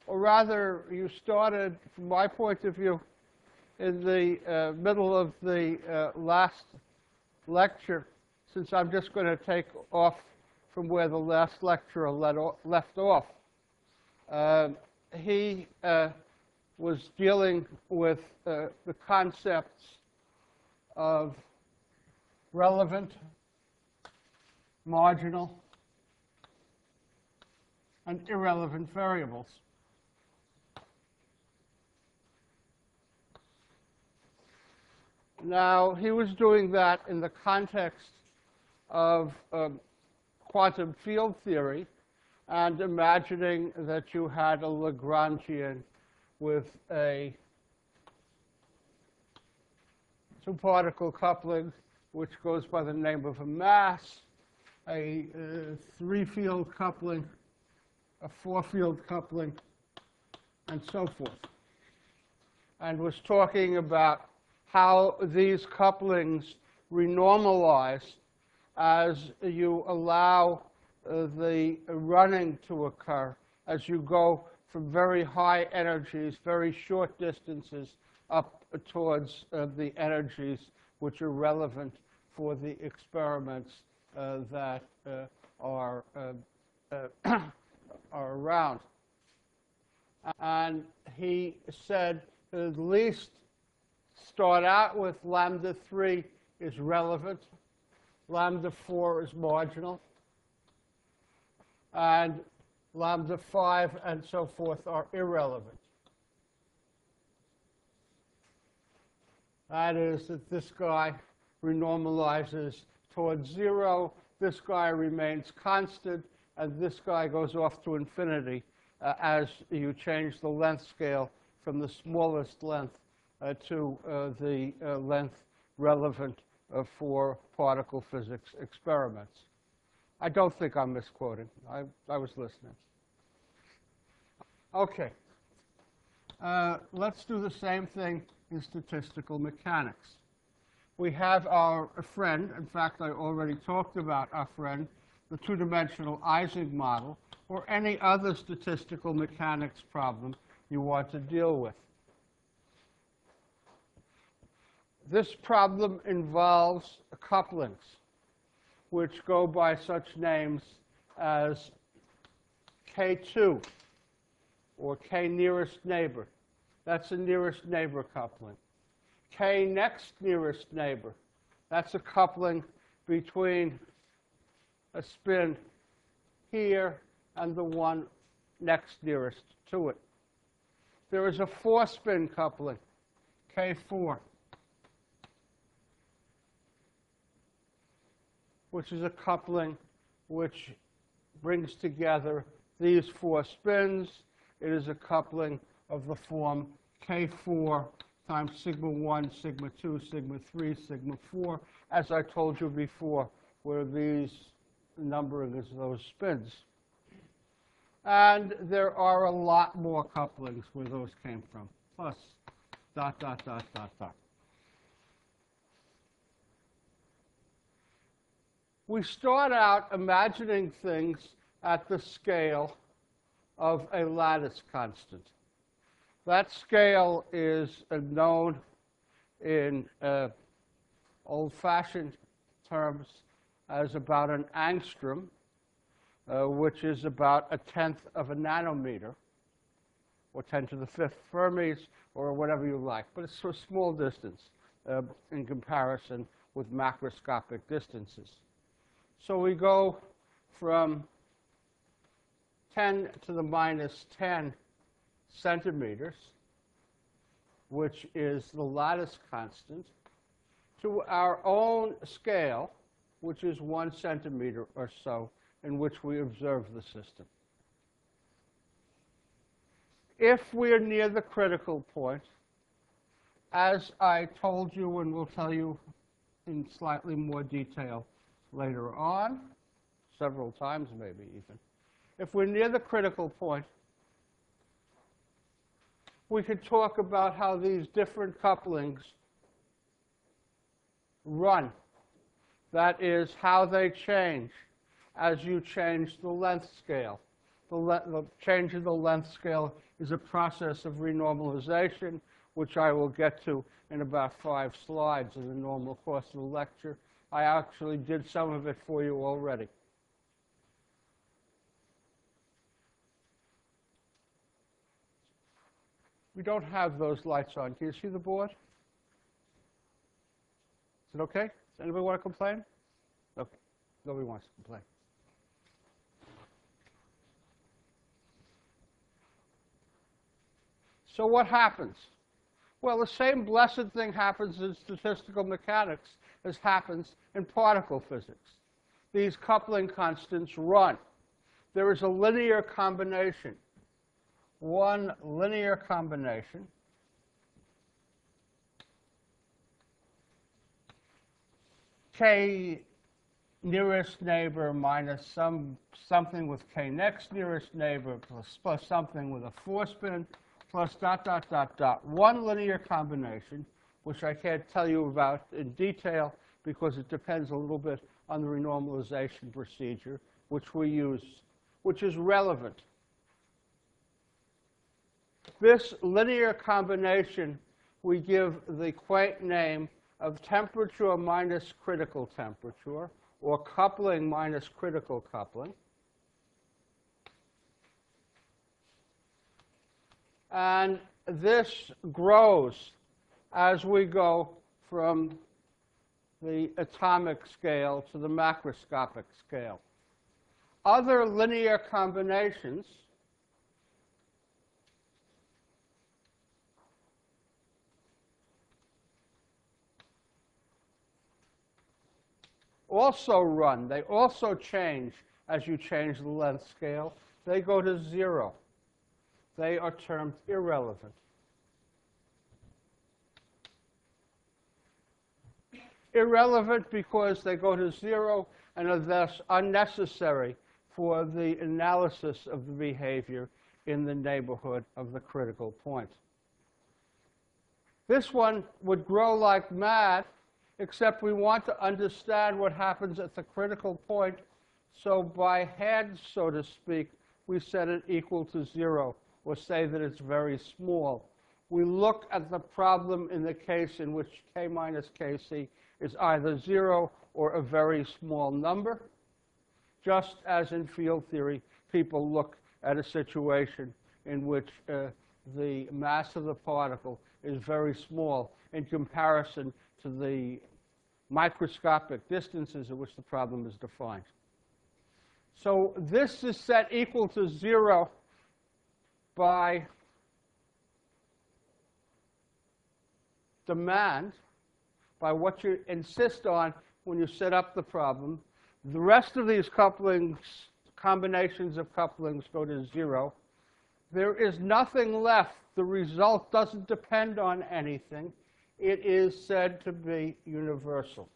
or rather, you started, from my point of view, in the middle of the last lecture, since I'm just going to take off from where the last lecturer left off. He was dealing with the concepts of relevant, marginal, and irrelevant variables. Now, he was doing that in the context of quantum field theory and imagining that you had a Lagrangian with a two-particle coupling, which goes by the name of a mass, a three-field coupling, a four-field coupling, and so forth. And was talking about how these couplings renormalize as you allow the running to occur, as you go from very high energies, very short distances, up towards the energies which are relevant for the experiments that are around. And he said at least start out with lambda 3 is relevant, lambda 4 is marginal, and lambda 5 and so forth are irrelevant. That is that this guy renormalizes towards 0, this guy remains constant, and this guy goes off to infinity as you change the length scale from the smallest length to the length relevant for particle physics experiments. I don't think I'm misquoting. I was listening. OK. Let's do the same thing in statistical mechanics. We have our friend. In fact, I already talked about our friend, the two-dimensional Ising model, or any other statistical mechanics problem you want to deal with. This problem involves couplings, which go by such names as K2, or K nearest neighbor. That's a nearest neighbor coupling. K next nearest neighbor. That's a coupling between a spin here and the one next nearest to it. There is a four-spin coupling, K4, which is a coupling which brings together these four spins. It is a coupling of the form K4 times sigma 1, sigma 2, sigma 3, sigma 4, as I told you before, where these numbering is those spins. And there are a lot more couplings where those came from, plus dot, dot, dot, dot, dot. We start out imagining things at the scale of a lattice constant. That scale is known in old-fashioned terms as about an angstrom, which is about 1/10 of a nanometer, or 10 to the 5th Fermis, or whatever you like. But it's a small distance in comparison with macroscopic distances. So we go from 10 to the minus 10 centimeters, which is the lattice constant, to our own scale, which is 1 centimeter or so, in which we observe the system. If we are near the critical point, as I told you and will tell you in slightly more detail later on, several times maybe even, if we're near the critical point, we could talk about how these different couplings run. That is, how they change as you change the length scale. the change in the length scale is a process of renormalization, which I will get to in about 5 slides in the normal course of the lecture. I actually did some of it for you already. We don't have those lights on. Can you see the board? Is it okay? Does anybody want to complain? Okay. Nobody wants to complain. So what happens? Well, the same blessed thing happens in statistical mechanics as happens in particle physics. These coupling constants run. There is a linear combination. One linear combination k nearest neighbor minus something with k next nearest neighbor plus something with a 4-spin plus dot, dot, dot, dot. One linear combination, which I can't tell you about in detail because it depends a little bit on the renormalization procedure which we use, which is relevant. This linear combination we give the quaint name of temperature minus critical temperature, or coupling minus critical coupling. And this grows as we go from the atomic scale to the macroscopic scale. Other linear combinations also run. They also change as you change the length scale. They go to 0. They are termed irrelevant. Irrelevant because they go to 0 and are thus unnecessary for the analysis of the behavior in the neighborhood of the critical point. This one would grow like mad, except we want to understand what happens at the critical point. So by hand, so to speak, we set it equal to 0, or say that it's very small. We look at the problem in the case in which k minus kc is either 0 or a very small number. Just as in field theory, people look at a situation in which the mass of the particle is very small in comparison to the microscopic distances at which the problem is defined. So this is set equal to 0 by demand, by what you insist on when you set up the problem. The rest of these couplings, combinations of couplings, go to 0. There is nothing left. The result doesn't depend on anything. It is said to be universal.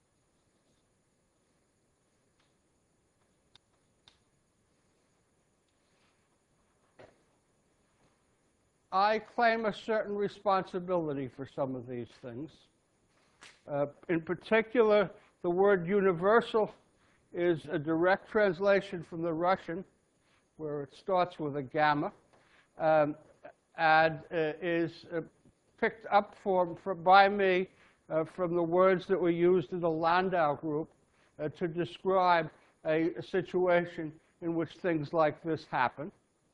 I claim a certain responsibility for some of these things. In particular, the word universal is a direct translation from the Russian, where it starts with a gamma, and is picked up by me from the words that were used in the Landau group to describe a situation in which things like this happen.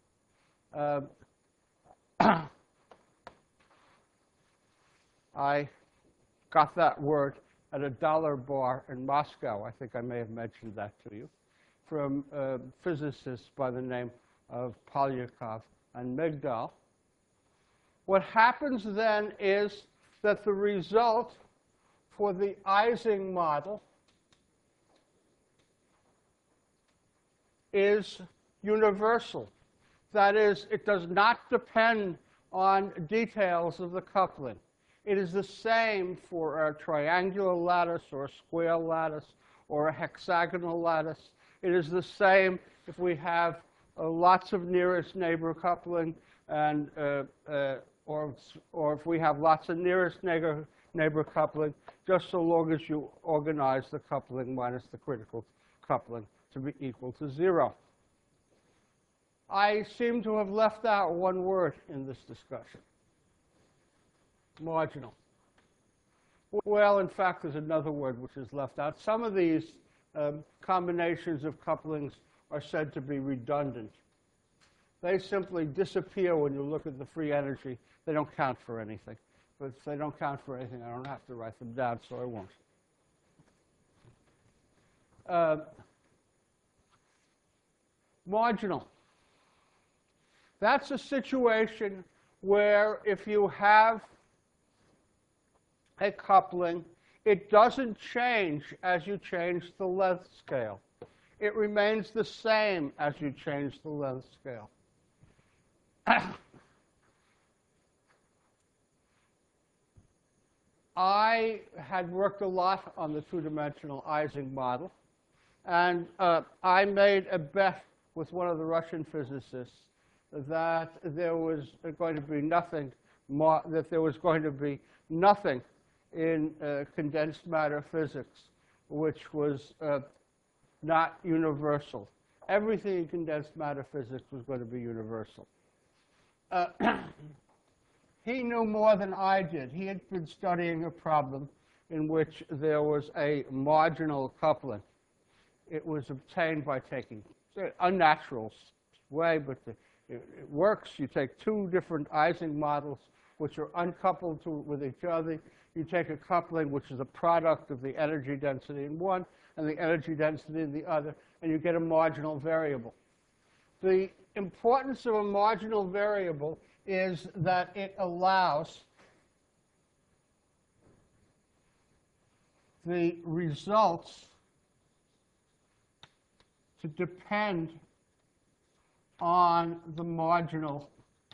I got that word at a dollar bar in Moscow. I think I may have mentioned that to you, from physicists by the name of Polyakov and Migdal. What happens then is that the result for the Ising model is universal. That is, it does not depend on details of the coupling. It is the same for a triangular lattice or a square lattice or a hexagonal lattice. It is the same if we have lots of nearest neighbor coupling and or if we have lots of nearest neighbor coupling, just so long as you organize the coupling minus the critical coupling to be equal to 0. I seem to have left out one word in this discussion. Marginal. Well, in fact, there's another word which is left out. Some of these combinations of couplings are said to be redundant. They simply disappear when you look at the free energy. They don't count for anything. But if they don't count for anything, I don't have to write them down, so I won't. Marginal. That's a situation where if you have a coupling, it doesn't change as you change the length scale. It remains the same as you change the length scale. I had worked a lot on the two-dimensional Ising model, and I made a bet with one of the Russian physicists that there was going to be nothing in condensed matter physics which was not universal. Everything in condensed matter physics was going to be universal. He knew more than I did. He had been studying a problem in which there was a marginal coupling. It was obtained by taking an unnatural way, but it works. You take two different Ising models which are uncoupled with each other. You take a coupling which is a product of the energy density in one and the energy density in the other, and you get a marginal variable. The importance of a marginal variable is that it allows the results to depend on the marginal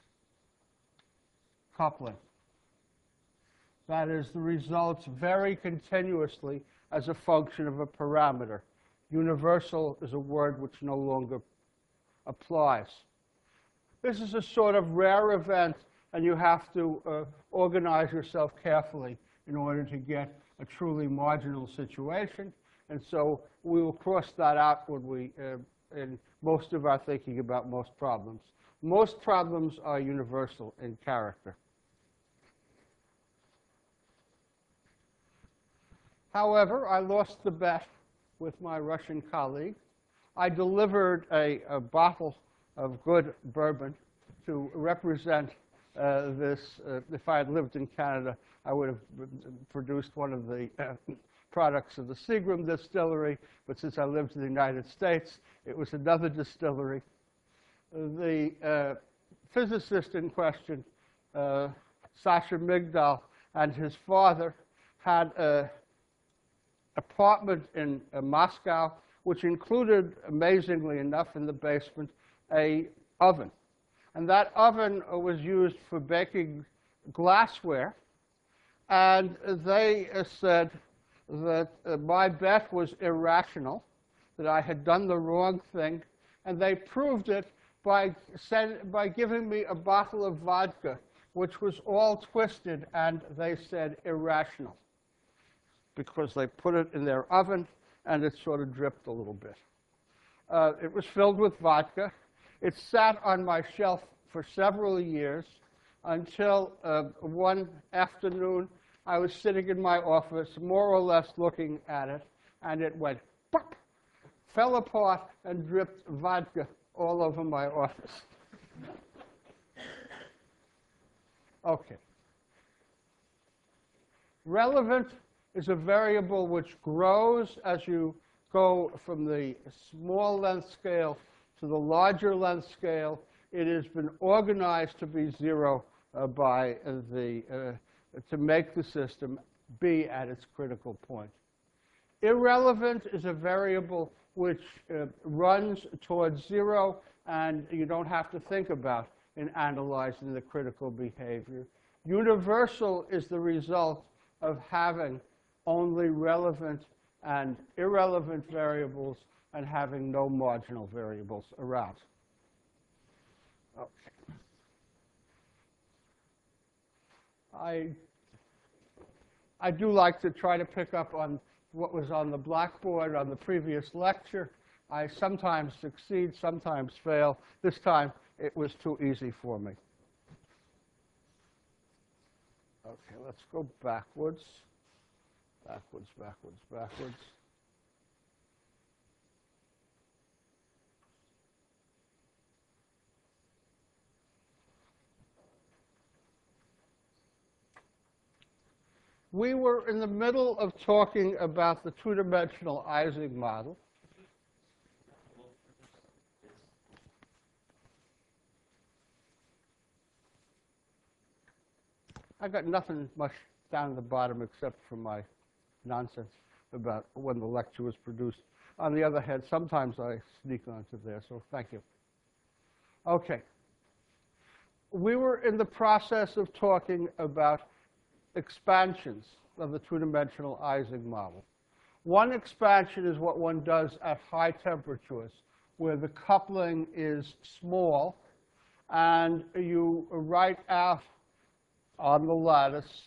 coupling. That is, the results vary continuously as a function of a parameter. Universal is a word which no longer applies. This is a sort of rare event, and you have to organize yourself carefully in order to get a truly marginal situation. And so we will cross that out when we, in most of our thinking about most problems. Most problems are universal in character. However, I lost the bet with my Russian colleague. I delivered a bottle of good bourbon to represent this. If I had lived in Canada, I would have produced one of the products of the Seagram distillery, but since I lived in the United States, it was another distillery. The physicist in question, Sasha Migdal, and his father had an apartment in Moscow, which included, amazingly enough, in the basement, an oven. And that oven was used for baking glassware. And they said that my bet was irrational, that I had done the wrong thing. And they proved it by giving me a bottle of vodka, which was all twisted, and they said irrational, because they put it in their oven, and it sort of dripped a little bit. It was filled with vodka. It sat on my shelf for several years until one afternoon I was sitting in my office, more or less looking at it, and it went pop, fell apart, and dripped vodka all over my office. Okay. Relevant is a variable which grows as you go from the small length scale to the larger length scale. It has been organized to be zero to make the system be at its critical point. Irrelevant is a variable which runs towards zero, and you don't have to think about in analyzing the critical behavior. Universal is the result of having only relevant and irrelevant variables and having no marginal variables around. Okay. I do like to try to pick up on what was on the blackboard on the previous lecture. I sometimes succeed, sometimes fail. This time, it was too easy for me. Okay, let's go backwards. Backwards, backwards, backwards. We were in the middle of talking about the two-dimensional Ising model. I got nothing much down at the bottom except for my nonsense about when the lecture was produced. On the other hand, sometimes I sneak onto there, so thank you. Okay. We were in the process of talking about expansions of the two-dimensional Ising model. One expansion is what one does at high temperatures, where the coupling is small, and you write out on the lattice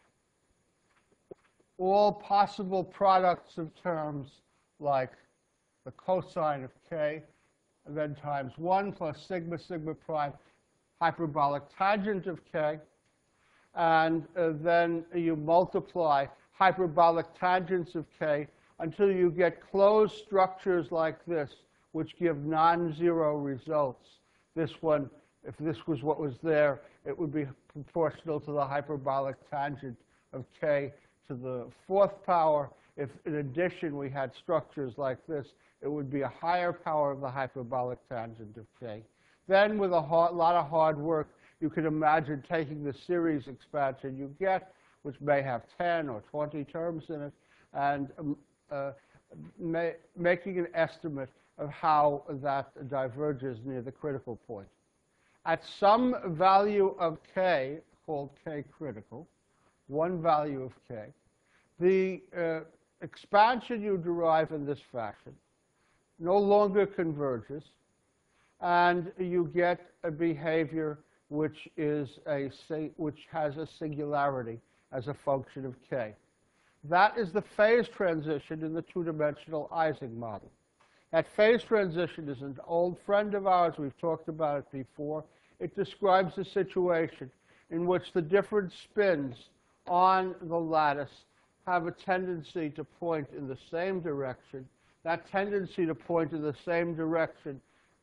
all possible products of terms like the cosine of k, and then times 1 plus sigma, sigma prime, hyperbolic tangent of k, and then you multiply hyperbolic tangents of k until you get closed structures like this, which give non-zero results. This one, if this was what was there, it would be proportional to the hyperbolic tangent of k to the 4th power. If, in addition, we had structures like this, it would be a higher power of the hyperbolic tangent of k. Then, with a lot of hard work, you could imagine taking the series expansion you get, which may have 10 or 20 terms in it, and making an estimate of how that diverges near the critical point. At some value of k, called k critical, one value of k, the expansion you derive in this fashion no longer converges, and you get a behavior which has a singularity as a function of k. That is the phase transition in the two-dimensional Ising model. That phase transition is an old friend of ours. We've talked about it before. It describes a situation in which the different spins on the lattice have a tendency to point in the same direction. That tendency to point in the same direction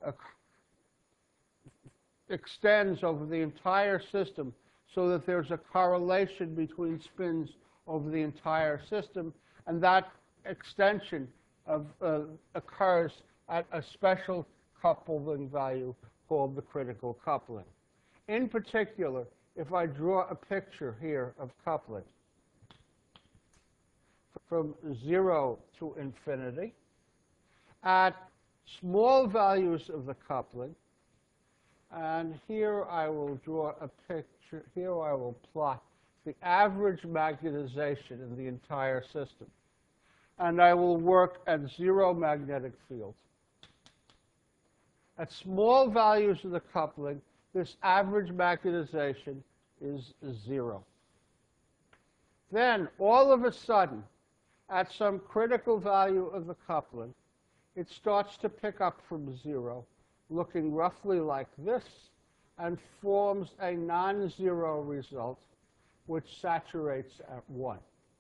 extends over the entire system so that there's a correlation between spins over the entire system, and that extension occurs at a special coupling value called the critical coupling. In particular, if I draw a picture here of coupling from 0 to infinity, at small values of the coupling, and here I will draw a picture, here I will plot the average magnetization in the entire system. And I will work at 0 magnetic field. At small values of the coupling, this average magnetization is 0. Then, all of a sudden, at some critical value of the coupling, it starts to pick up from 0, looking roughly like this, and forms a non-zero result, which saturates at 1.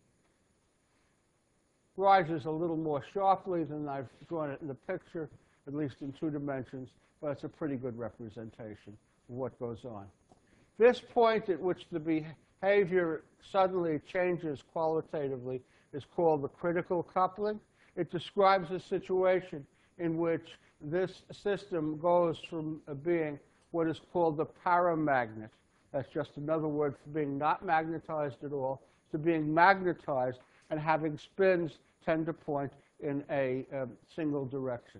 Rises a little more sharply than I've drawn it in the picture, at least in 2 dimensions, but it's a pretty good representation of what goes on. This point at which the behavior suddenly changes qualitatively is called the critical coupling. It describes a situation in which this system goes from being what is called the paramagnet, that's just another word for being not magnetized at all, to being magnetized and having spins tend to point in a single direction.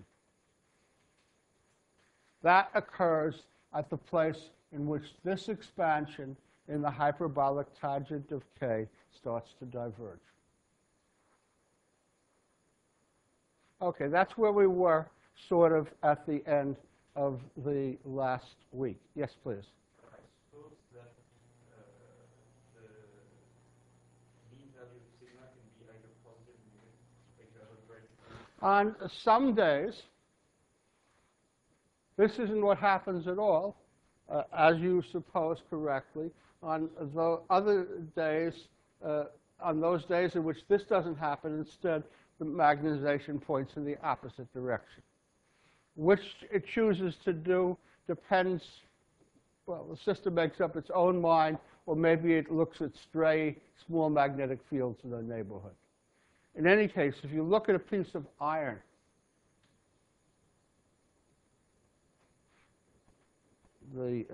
That occurs at the place in which this expansion in the hyperbolic tangent of k starts to diverge. Okay, that's where we were sort of at the end of the last week. Yes, please. I suppose that the mean value of sigma can be like a positive negative, like you have a break On some days, this isn't what happens at all, as you suppose correctly. On the other days, on those days in which this doesn't happen, instead, the magnetization points in the opposite direction. Which it chooses to do depends, well, the system makes up its own mind, or maybe it looks at stray small magnetic fields in the neighborhood. In any case, if you look at a piece of iron, the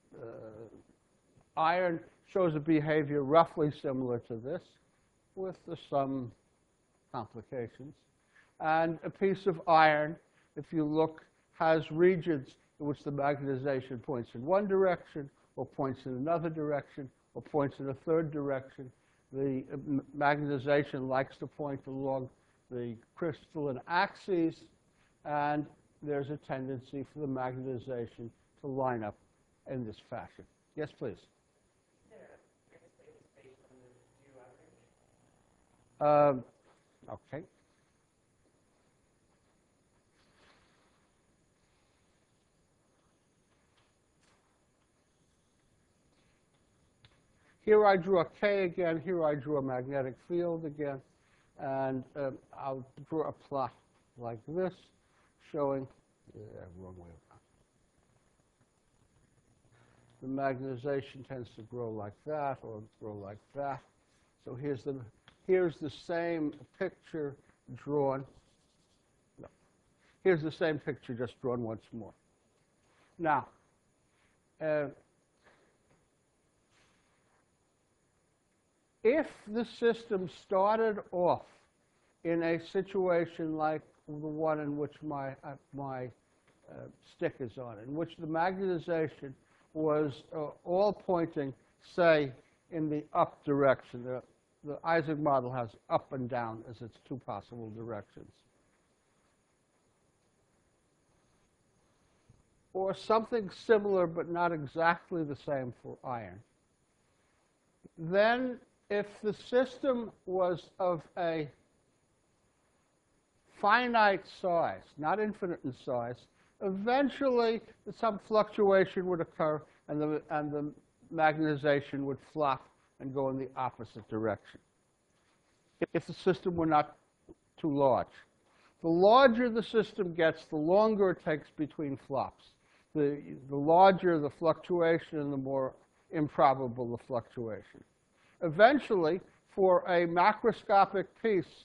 iron shows a behavior roughly similar to this, with some complications. And a piece of iron, if you look, has regions in which the magnetization points in one direction, or points in another direction, or points in a third direction. The magnetization likes to point along the crystalline axes, and there's a tendency for the magnetization to line up in this fashion. Yes, please. Okay. Here I drew a K again. Here I drew a magnetic field again. And I'll draw a plot like this, showing, wrong way around. The magnetization tends to grow like that, or grow like that. So here's the same picture drawn. No. Here's the same picture, just drawn once more. Now, if the system started off in a situation like the one in which my stick is on, in which the magnetization was all pointing, say, in the up direction. The Isaac model has up and down as its two possible directions. Or something similar, but not exactly the same for iron. Then, if the system was of a finite size, not infinite in size, eventually some fluctuation would occur, and the magnetization would flop and go in the opposite direction, if the system were not too large. The larger the system gets, the longer it takes between flops. The larger the fluctuation and the more improbable the fluctuation. Eventually, for a macroscopic piece,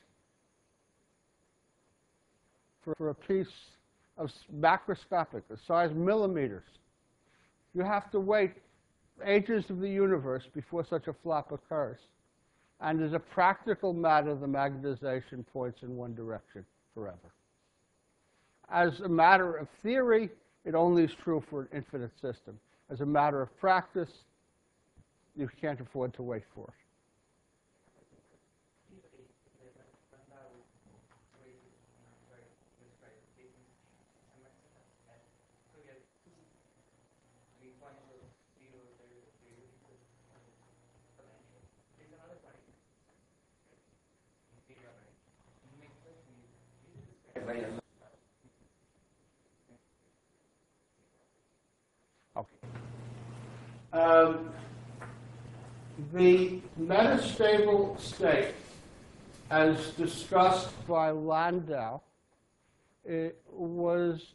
for a piece of macroscopic, the size millimeters, you have to wait ages of the universe before such a flop occurs. And as a practical matter, the magnetization points in one direction forever. As a matter of theory, it only is true for an infinite system. As a matter of practice, you can't afford to wait for it. The metastable state, as discussed by Landau, was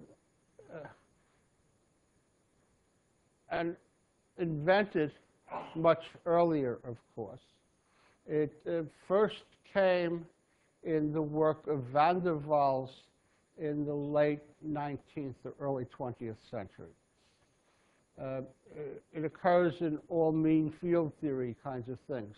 invented much earlier, of course. It first came in the work of van der Waals in the late 19th or early 20th century. It occurs in all mean field theory kinds of things.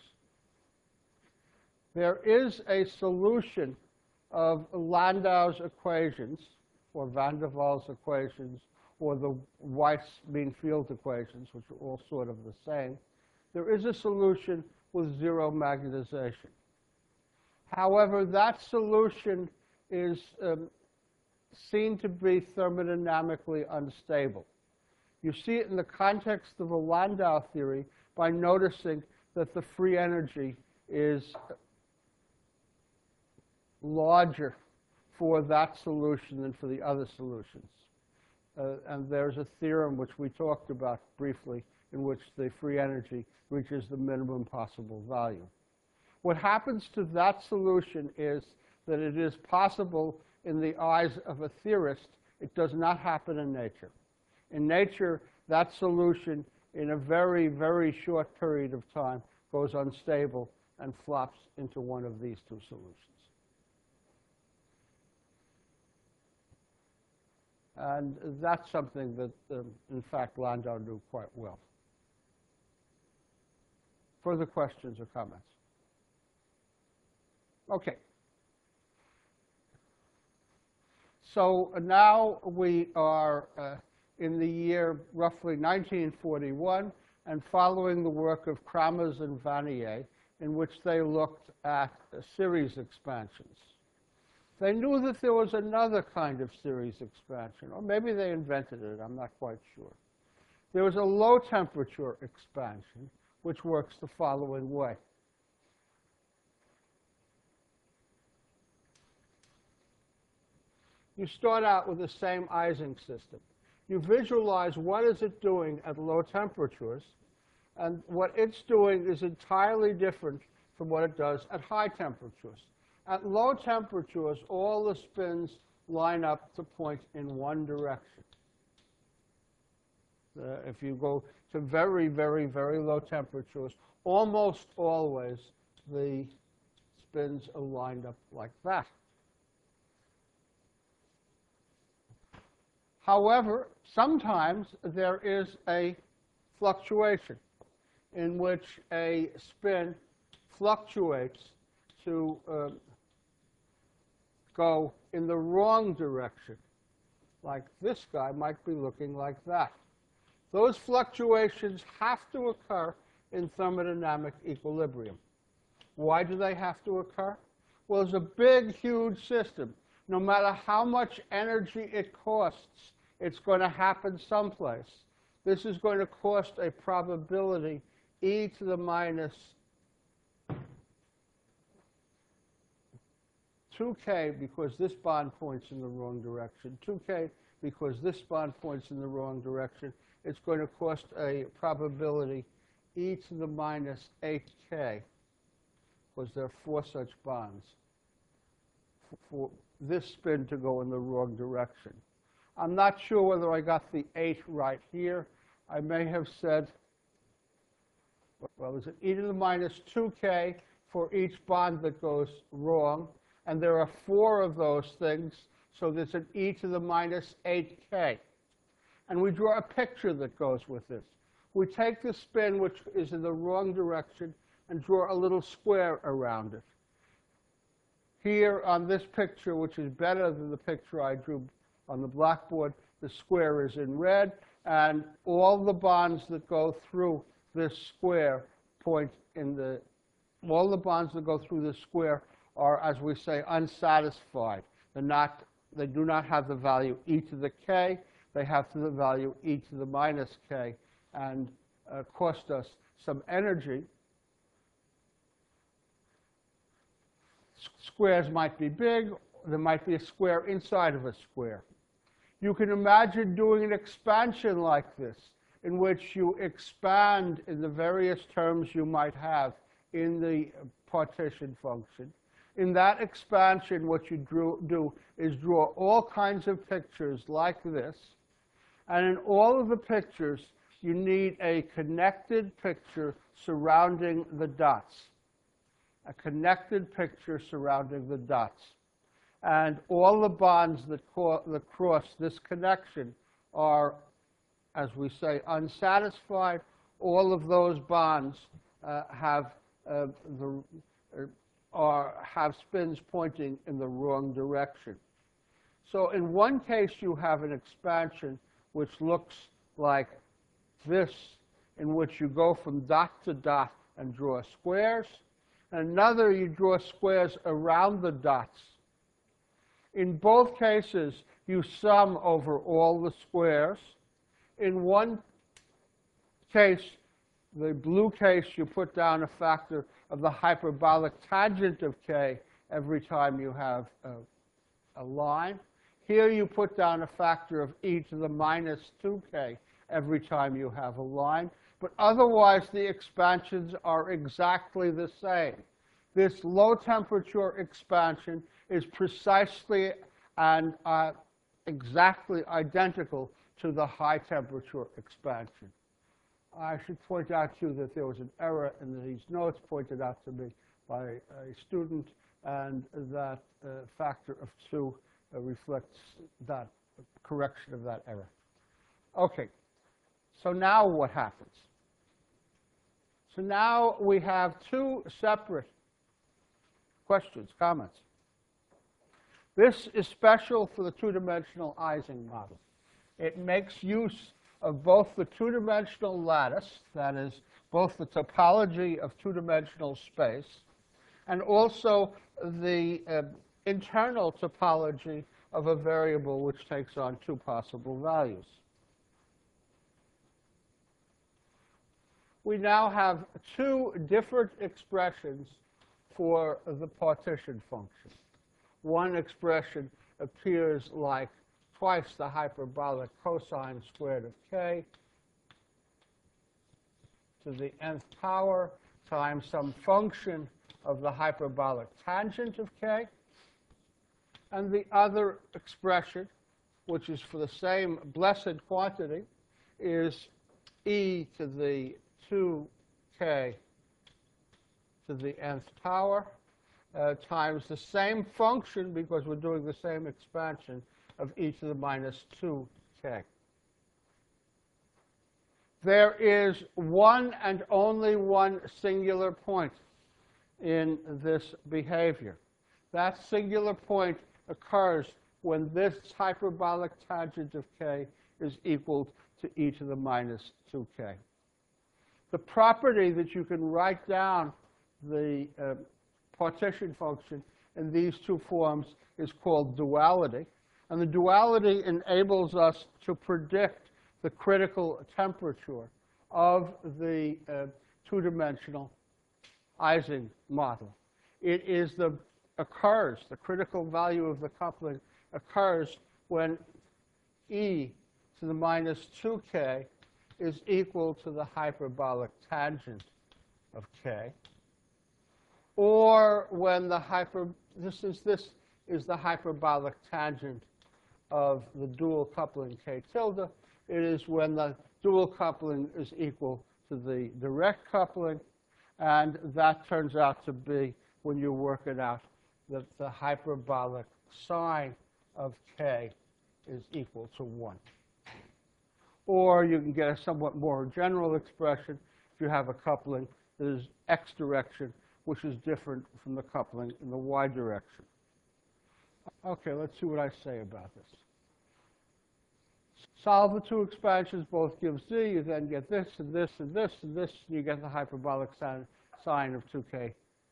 There is a solution of Landau's equations, or van der Waals equations, or the Weiss mean field equations, which are all sort of the same. There is a solution with zero magnetization. However, that solution is seen to be thermodynamically unstable. You see it in the context of a Landau theory by noticing that the free energy is larger for that solution than for the other solutions. And there's a theorem which we talked about briefly in which the free energy reaches the minimum possible value. What happens to that solution is that it is possible in the eyes of a theorist. It does not happen in nature. In nature, that solution in a very, very short period of time goes unstable and flops into one of these two solutions. And that's something that, in fact, Landau knew quite well. Further questions or comments? Okay. So now we are in the year roughly 1941 and following the work of Kramers and Vanier, in which they looked at series expansions. They knew that there was another kind of series expansion, or maybe they invented it, I'm not quite sure. There was a low temperature expansion, which works the following way. You start out with the same Ising system. You visualize what is it doing at low temperatures, and what it's doing is entirely different from what it does at high temperatures. At low temperatures, all the spins line up to point in one direction. If you go to very, very, very low temperatures, almost always the spins are lined up like that. However, sometimes there is a fluctuation in which a spin fluctuates to go in the wrong direction. Like this guy might be looking like that. Those fluctuations have to occur in thermodynamic equilibrium. Why do they have to occur? Well, it's a big, huge system. No matter how much energy it costs, it's going to happen someplace. This is going to cost a probability e to the minus 2k because this bond points in the wrong direction, 2k because this bond points in the wrong direction. It's going to cost a probability e to the minus 8k because there are 4 such bonds for this spin to go in the wrong direction. I'm not sure whether I got the 8 right here. I may have said, well, is it e to the minus 2k for each bond that goes wrong? And there are 4 of those things, so there's an e to the minus 8k. And we draw a picture that goes with this. We take the spin, which is in the wrong direction, and draw a little square around it. Here on this picture, which is better than the picture I drew on the blackboard, the square is in red, and all the bonds that go through this square point in the, all the bonds that go through this square are, as we say, unsatisfied. They do not have the value e to the k. They have the value e to the minus k and cost us some energy. Squares might be big. There might be a square inside of a square. You can imagine doing an expansion like this, in which you expand in the various terms you might have in the partition function. In that expansion, what you do is draw all kinds of pictures like this. And in all of the pictures, you need a connected picture surrounding the dots. A connected picture surrounding the dots. And all the bonds that cross this connection are, as we say, unsatisfied. All of those bonds have spins pointing in the wrong direction. So in one case, you have an expansion which looks like this, in which you go from dot to dot and draw squares. And another, you draw squares around the dots. In both cases, you sum over all the squares. In one case, the blue case, you put down a factor of the hyperbolic tangent of k every time you have a line. Here you put down a factor of e to the minus 2k every time you have a line. But otherwise, the expansions are exactly the same. This low temperature expansion is precisely and exactly identical to the high temperature expansion. I should point out to you that there was an error in these notes pointed out to me by a student, and that factor of 2 reflects that correction of that error. Okay, so now what happens? So now we have two separate questions, comments. This is special for the two-dimensional Ising model. It makes use of both the two-dimensional lattice, that is, both the topology of two-dimensional space, and also the internal topology of a variable which takes on two possible values. We now have two different expressions for the partition function. One expression appears like twice the hyperbolic cosine squared of k to the nth power times some function of the hyperbolic tangent of k. And the other expression, which is for the same blessed quantity, is e to the 2k to the nth power times the same function, because we're doing the same expansion, of e to the minus 2k. There is one and only one singular point in this behavior. That singular point occurs when this hyperbolic tangent of k is equal to e to the minus 2k. The property that you can write down the partition function in these two forms is called duality. And the duality enables us to predict the critical temperature of the two-dimensional Ising model. It is the critical value of the coupling occurs when e to the minus 2k is equal to the hyperbolic tangent of k, or when this is the hyperbolic tangent of the dual coupling k tilde. It is when the dual coupling is equal to the direct coupling, and that turns out to be, when you work it out, that the hyperbolic sine of k is equal to 1. Or you can get a somewhat more general expression if you have a coupling that is x direction, which is different from the coupling in the y direction. Okay, let's see what I say about this. Solve the two expansions, both give z. You then get this and this and this and this, and you get the hyperbolic sine of 2k.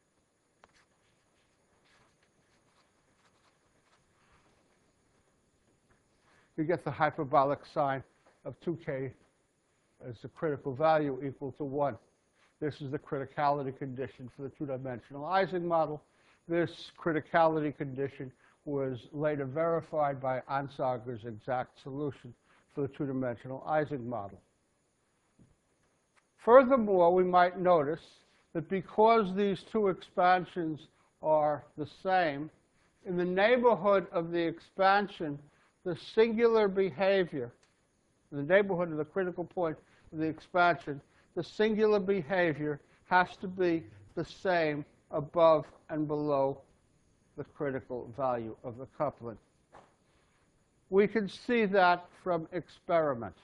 You get the hyperbolic sine of 2k as the critical value equal to 1. This is the criticality condition for the two-dimensional Ising model. This criticality condition was later verified by Onsager's exact solution for the two-dimensional Ising model. Furthermore, we might notice that because these two expansions are the same, in the neighborhood of the expansion, the singular behavior, in the neighborhood of the critical point of the expansion, the singular behavior has to be the same above and below the critical value of the coupling. We can see that from experiment.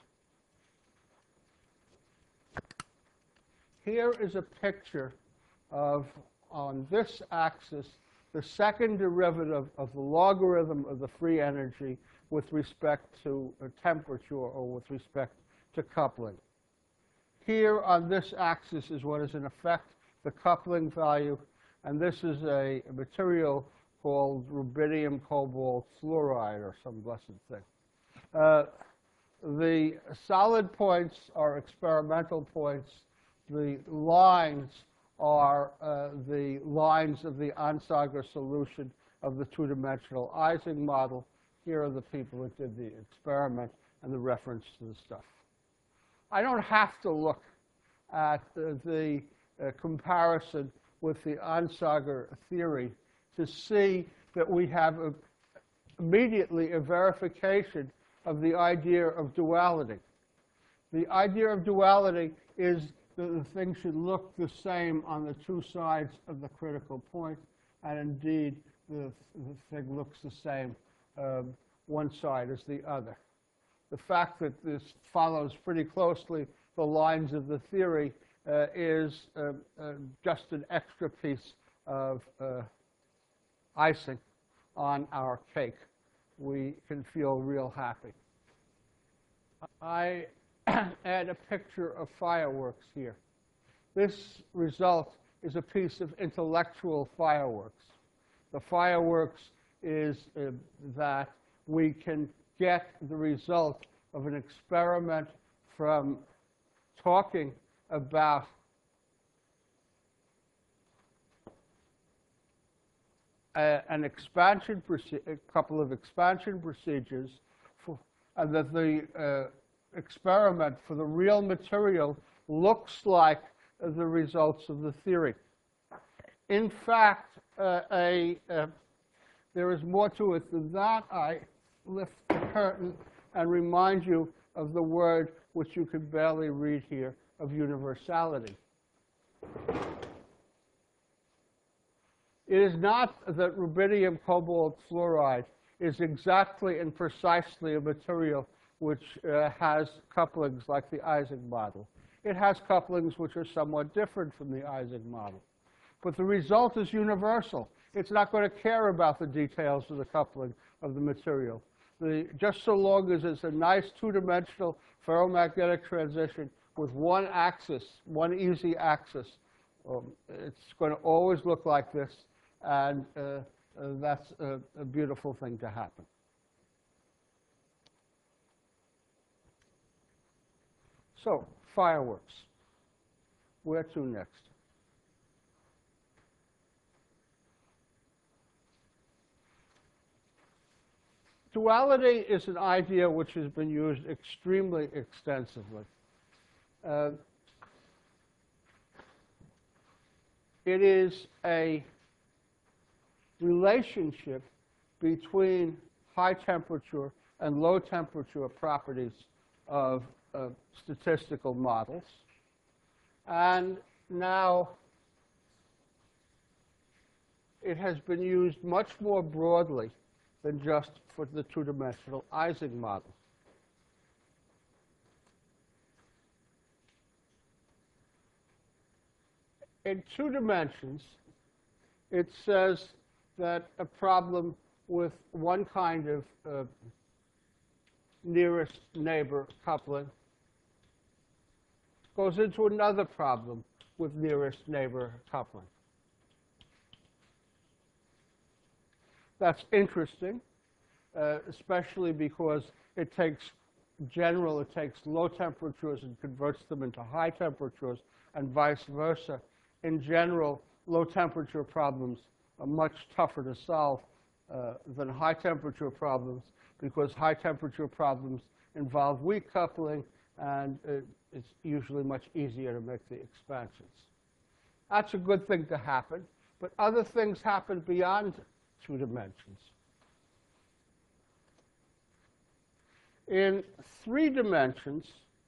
Here is a picture of, on this axis, the second derivative of the logarithm of the free energy with respect to temperature or with respect to coupling. Here on this axis is what is in effect the coupling value, and this is a material called rubidium cobalt fluoride or some blessed thing. The solid points are experimental points. The lines are the lines of the Onsager solution of the two-dimensional Ising model. Here are the people that did the experiment and the reference to the stuff. I don't have to look at the comparison with the Onsager theory to see that we have immediately a verification of the idea of duality. The idea of duality is that the thing should look the same on the two sides of the critical point, and indeed the thing looks the same one side as the other. The fact that this follows pretty closely the lines of the theory is just an extra piece of icing on our cake. We can feel real happy. I add a picture of fireworks here. This result is a piece of intellectual fireworks. The fireworks is that we can get the result of an experiment from talking about a couple of expansion procedures, and that the experiment for the real material looks like the results of the theory. In fact, there is more to it than that. I lift the curtain and remind you of the word which you could barely read here, of universality. It is not that rubidium cobalt fluoride is exactly and precisely a material which has couplings like the Ising model. It has couplings which are somewhat different from the Ising model. But the result is universal. It's not going to care about the details of the coupling of the material. Just so long as it's a nice two-dimensional ferromagnetic transition with one axis, one easy axis, it's going to always look like this, and that's a beautiful thing to happen. So, fireworks. Where to next? Duality is an idea which has been used extremely extensively. It is a relationship between high temperature and low temperature properties of statistical models. And now it has been used much more broadly than just for the two-dimensional Ising model. In 2 dimensions, it says that a problem with one kind of nearest neighbor coupling goes into another problem with nearest neighbor coupling. That's interesting, especially because it takes low temperatures and converts them into high temperatures, and vice versa. In general, low temperature problems are much tougher to solve than high temperature problems, because high temperature problems involve weak coupling, and it's usually much easier to make the expansions. That's a good thing to happen, but other things happen beyond 2 dimensions. In 3 dimensions,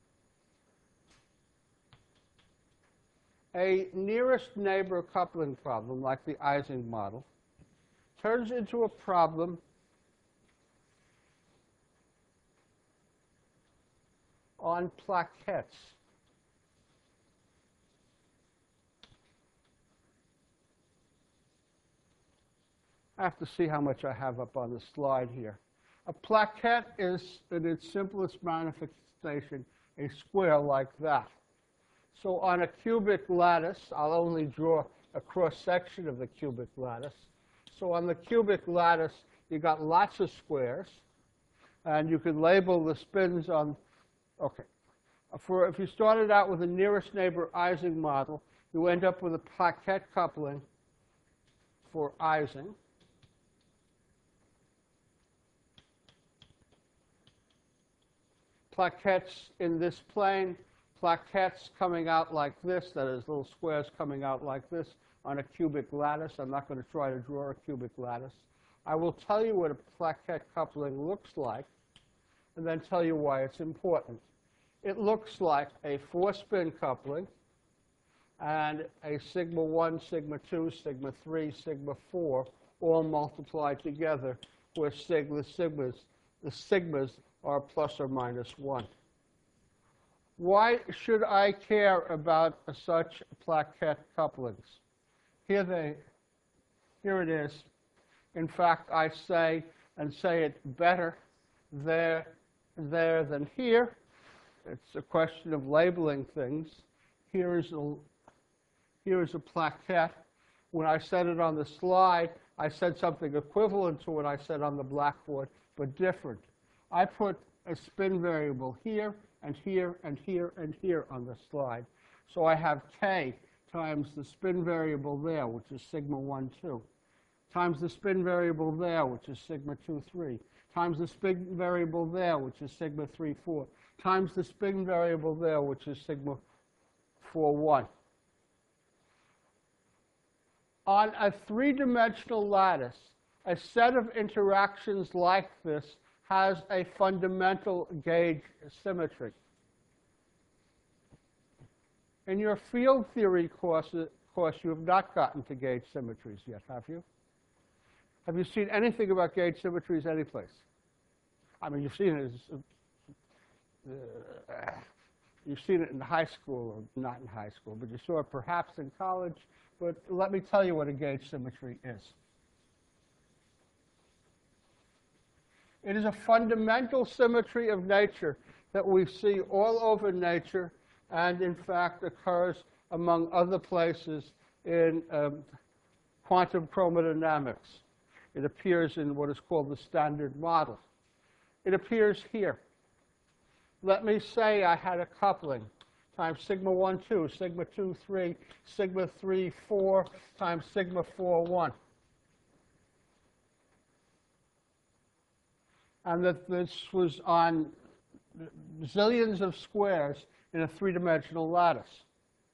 a nearest neighbor coupling problem, like the Ising model, turns into a problem on plaquettes. I have to see how much I have up on the slide here. A plaquette is, in its simplest manifestation, a square like that. So on a cubic lattice, I'll only draw a cross-section of the cubic lattice. So on the cubic lattice, you got lots of squares, and you can label the spins on, okay. If you started out with a nearest neighbor Ising model, you end up with a plaquette coupling for Ising. plaquettes in this plane, plaquettes coming out like this, that is, little squares coming out like this on a cubic lattice. I'm not going to try to draw a cubic lattice. I will tell you what a plaquette coupling looks like, and then tell you why it's important. It looks like a 4-spin coupling and a sigma 1, sigma 2, sigma 3, sigma 4, all multiplied together, where the sigmas are plus or minus 1. Why should I care about such plaquette couplings? Here it is. In fact, I say, and say it better there than here. It's a question of labeling things. Here is a plaquette. When I said it on the slide, I said something equivalent to what I said on the blackboard, but different. I put a spin variable here, and here, and here, and here on the slide. So I have k times the spin variable there, which is sigma 1, 2, times the spin variable there, which is sigma 2, 3, times the spin variable there, which is sigma 3, 4, times the spin variable there, which is sigma 4, 1. On a 3-dimensional lattice, a set of interactions like this has a fundamental gauge symmetry. In your field theory course, you have not gotten to gauge symmetries yet, have you? Have you seen anything about gauge symmetries anyplace? I mean, you've seen it in high school, or not in high school, but you saw it perhaps in college. But let me tell you what a gauge symmetry is. It is a fundamental symmetry of nature that we see all over nature, and in fact occurs among other places in quantum chromodynamics. It appears in what is called the Standard Model. It appears here. Let me say I had a coupling times sigma 1, 2, sigma 2, 3, sigma 3, 4, times sigma 4, 1. And that this was on zillions of squares in a 3-dimensional lattice.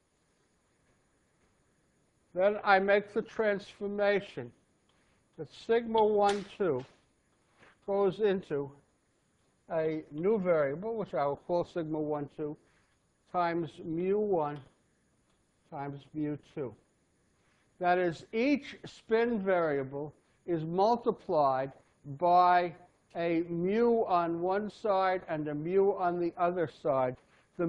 Then I make the transformation that sigma 1, 2 goes into a new variable, which I will call sigma 1, 2, times mu 1 times mu 2. That is, each spin variable is multiplied by a mu on one side and a mu on the other side. The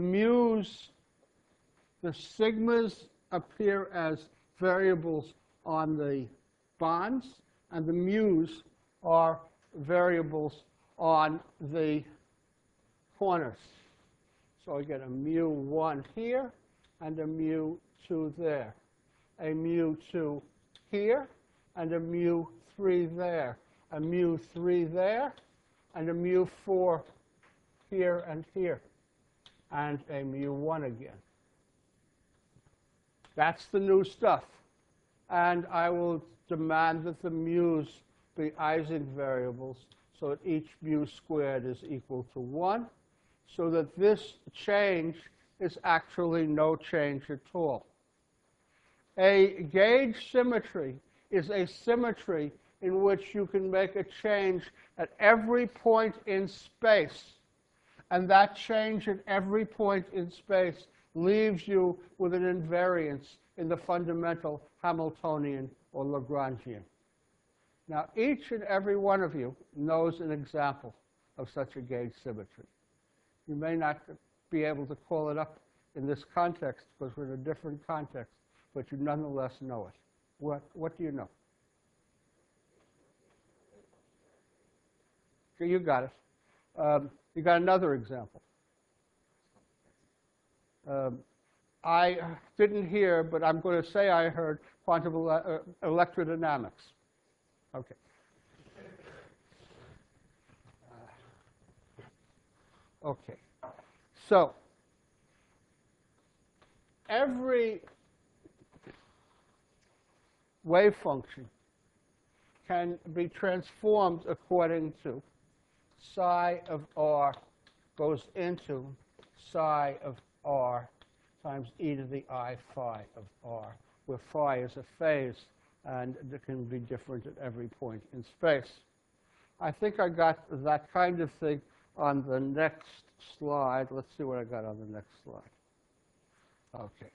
sigmas appear as variables on the bonds, and the mu's are variables on the corners. So I get a mu 1 here and a mu 2 there, a mu 2 here and a mu 3 there, a mu 3 there, and a mu 4 here and here, and a mu 1 again. That's the new stuff. And I will demand that the mu's be Ising variables, so that each mu squared is equal to 1, so that this change is actually no change at all. A gauge symmetry is a symmetry in which you can make a change at every point in space, and that change at every point in space leaves you with an invariance in the fundamental Hamiltonian or Lagrangian. Now, each and every one of you knows an example of such a gauge symmetry. You may not be able to call it up in this context because we're in a different context, but you nonetheless know it. What do you know? Okay, you got it. You got another example. I didn't hear, but I'm going to say I heard quantum electrodynamics. Okay. Okay. So every wave function can be transformed according to psi of r goes into psi of r times e to the I phi of r, where phi is a phase and it can be different at every point in space. I think I got that kind of thing on the next slide. Let's see what I got on the next slide. Okay.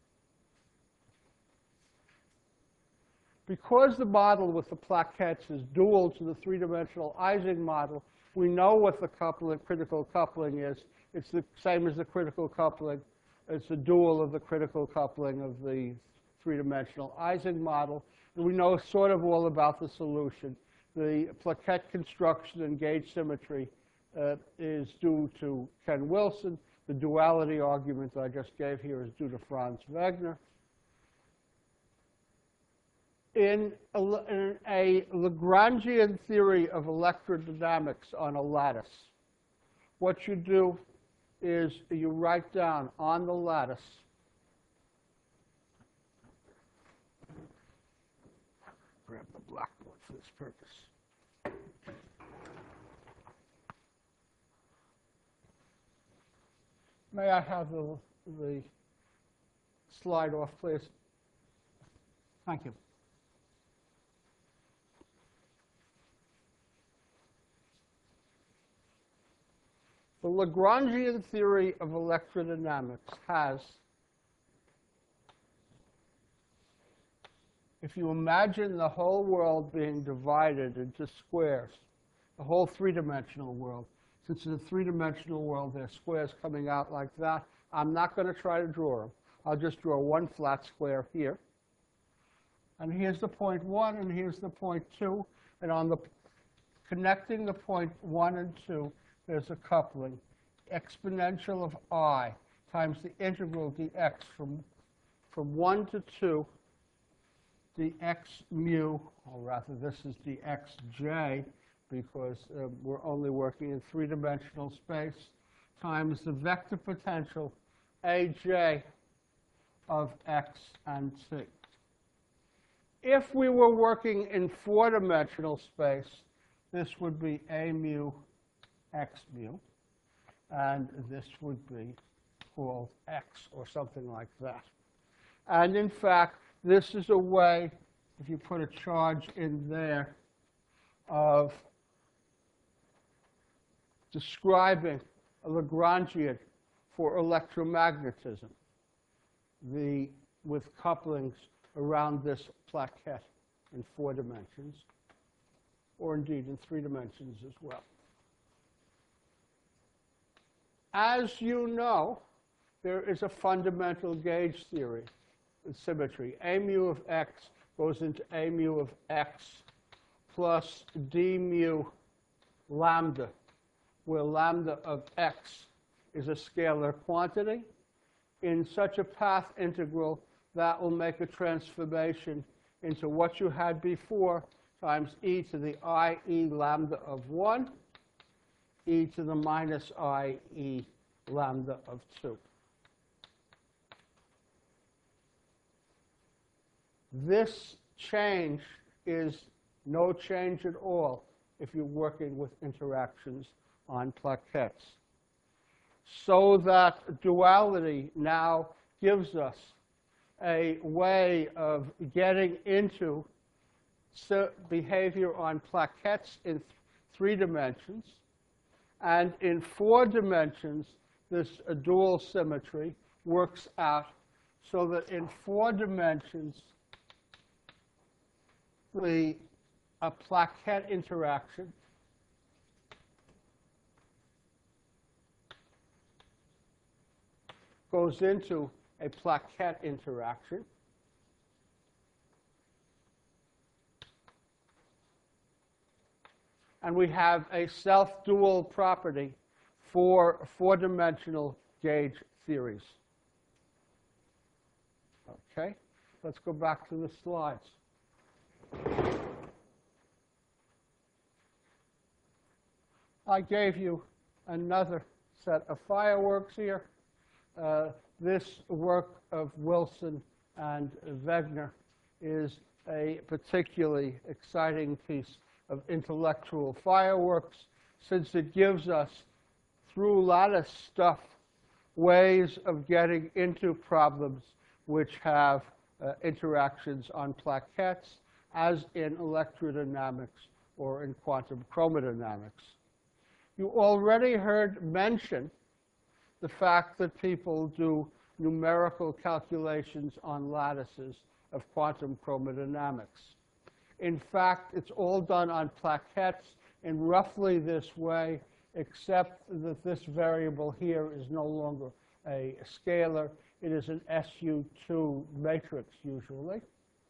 Because the model with the plaquettes is dual to the three-dimensional Ising model, we know what the critical coupling is. It's the same as the critical coupling. It's a dual of the critical coupling of the three-dimensional Ising model. And we know sort of all about the solution. The plaquette construction and gauge symmetry is due to Ken Wilson. The duality argument that I just gave here is due to Franz Wegner. In a Lagrangian theory of electrodynamics on a lattice, what you do is you write down on the lattice grab the blackboard for this purpose. May I have the slide off, please? Thank you. The Lagrangian theory of electrodynamics has, if you imagine the whole world being divided into squares, the whole three-dimensional world, since in a three-dimensional world there's squares coming out like that, I'm not going to try to draw them. I'll just draw one flat square here. And here's the point 1, and here's the point 2. And on the connecting the point 1 and 2, there's a coupling, exponential of I times the integral dx from 1 to 2, dx mu, or rather this is dxj, because we're only working in three-dimensional space, times the vector potential aj of x and t. If we were working in four-dimensional space, this would be a mu x mu, and this would be called x or something like that. And in fact, this is a way, if you put a charge in there, of describing a Lagrangian for electromagnetism, with couplings around this plaquette in 4 dimensions, or indeed in 3 dimensions as well. As you know, there is a fundamental gauge theory with symmetry. A mu of x goes into a mu of x plus d mu lambda, where lambda of x is a scalar quantity. In such a path integral, that will make a transformation into what you had before, times e to the I-e lambda of 1, e to the minus I-e lambda of 2. This change is no change at all if you're working with interactions on plaquettes. So that duality now gives us a way of getting into behavior on plaquettes in 3 dimensions. And in 4 dimensions, this dual symmetry works out so that in 4 dimensions, a plaquette interaction goes into a plaquette interaction. And we have a self-dual property for 4-dimensional gauge theories. Okay, let's go back to the slides. I gave you another set of fireworks here. This work of Wilson and Wegner is a particularly exciting piece of intellectual fireworks, since it gives us through lattice stuff ways of getting into problems which have interactions on plaquettes, as in electrodynamics or in quantum chromodynamics. You already heard mention the fact that people do numerical calculations on lattices of quantum chromodynamics. In fact, it's all done on plaquettes in roughly this way, except that this variable here is no longer a scalar. It is an SU2 matrix, usually,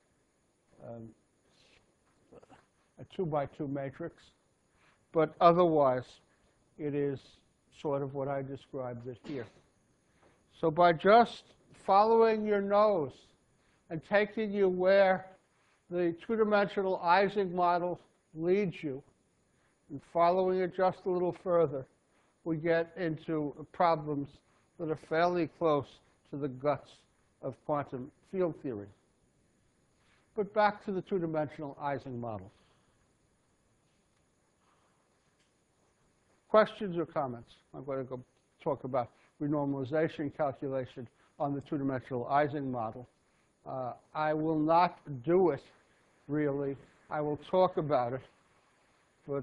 a 2-by-2 matrix. But otherwise, it is sort of what I described it here. So by just following your nose and taking you where the two-dimensional Ising model leads you, and following it just a little further, we get into problems that are fairly close to the guts of quantum field theory. But back to the two-dimensional Ising model. Questions or comments? I'm going to go talk about renormalization calculation on the two-dimensional Ising model. I will not do it, really. I will talk about it, but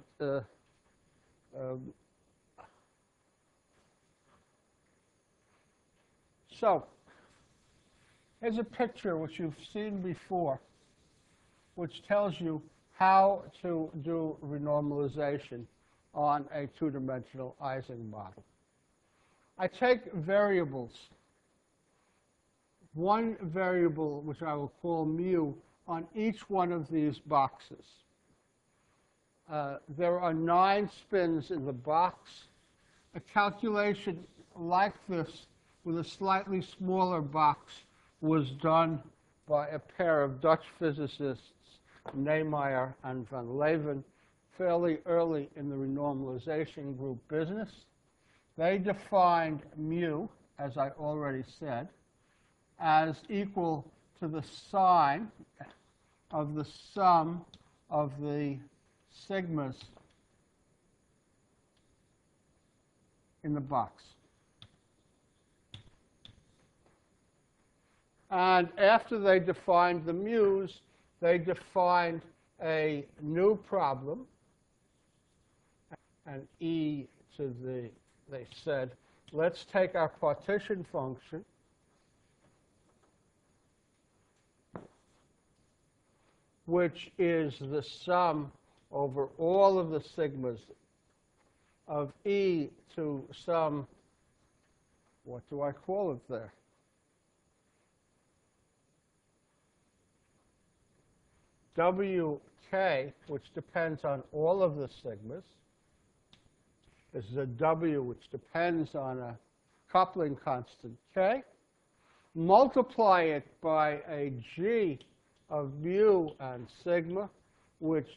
so here's a picture which you've seen before, which tells you how to do renormalization on a two-dimensional Ising model. I take variables, one variable which I will call mu, on each one of these boxes. There are 9 spins in the box. A calculation like this with a slightly smaller box was done by a pair of Dutch physicists, Nijmeijer and van Leeuwen, fairly early in the renormalization group business. They defined mu, as I already said, as equal to the sine of the sum of the sigmas in the box. And after they defined the mu's, they defined a new problem, and e to the, they said, let's take our partition function which is the sum over all of the sigmas of e to some, what do I call it there? Wk, which depends on all of the sigmas. This is a W which depends on a coupling constant k. Multiply it by a G of mu and sigma, which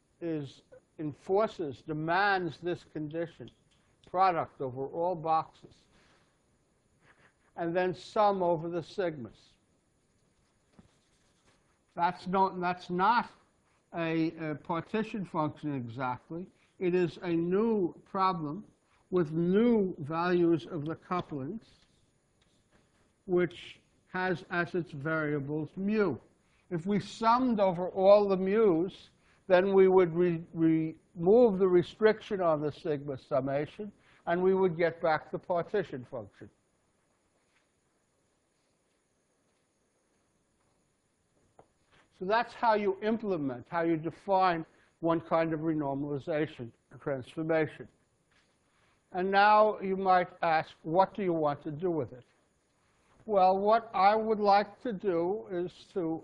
demands this condition, product over all boxes, and then sum over the sigmas. That's not a partition function exactly. It is a new problem with new values of the couplings, which has as its variables mu. If we summed over all the mu's, then we would remove the restriction on the sigma summation, and we would get back the partition function. So that's how you implement, how you define one kind of renormalization transformation. And now you might ask, what do you want to do with it? Well, what I would like to do is to,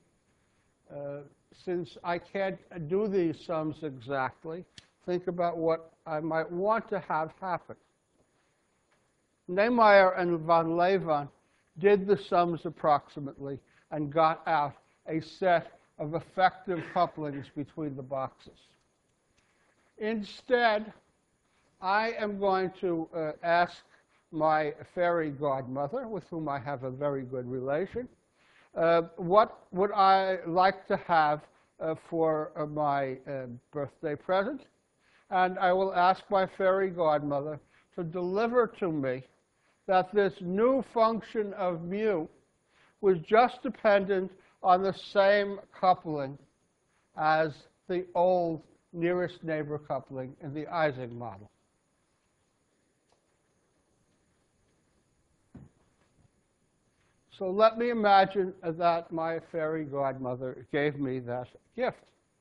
since I can't do these sums exactly, think about what I might want to have happen. Nijmeijer and van Leeuwen did the sums approximately and got out a set of effective couplings between the boxes. Instead, I am going to ask my fairy godmother, with whom I have a very good relation, what would I like to have for my birthday present? And I will ask my fairy godmother to deliver to me that this new function of mu was just dependent on the same coupling as the old nearest neighbor coupling in the Ising model. So let me imagine that my fairy godmother gave me that gift.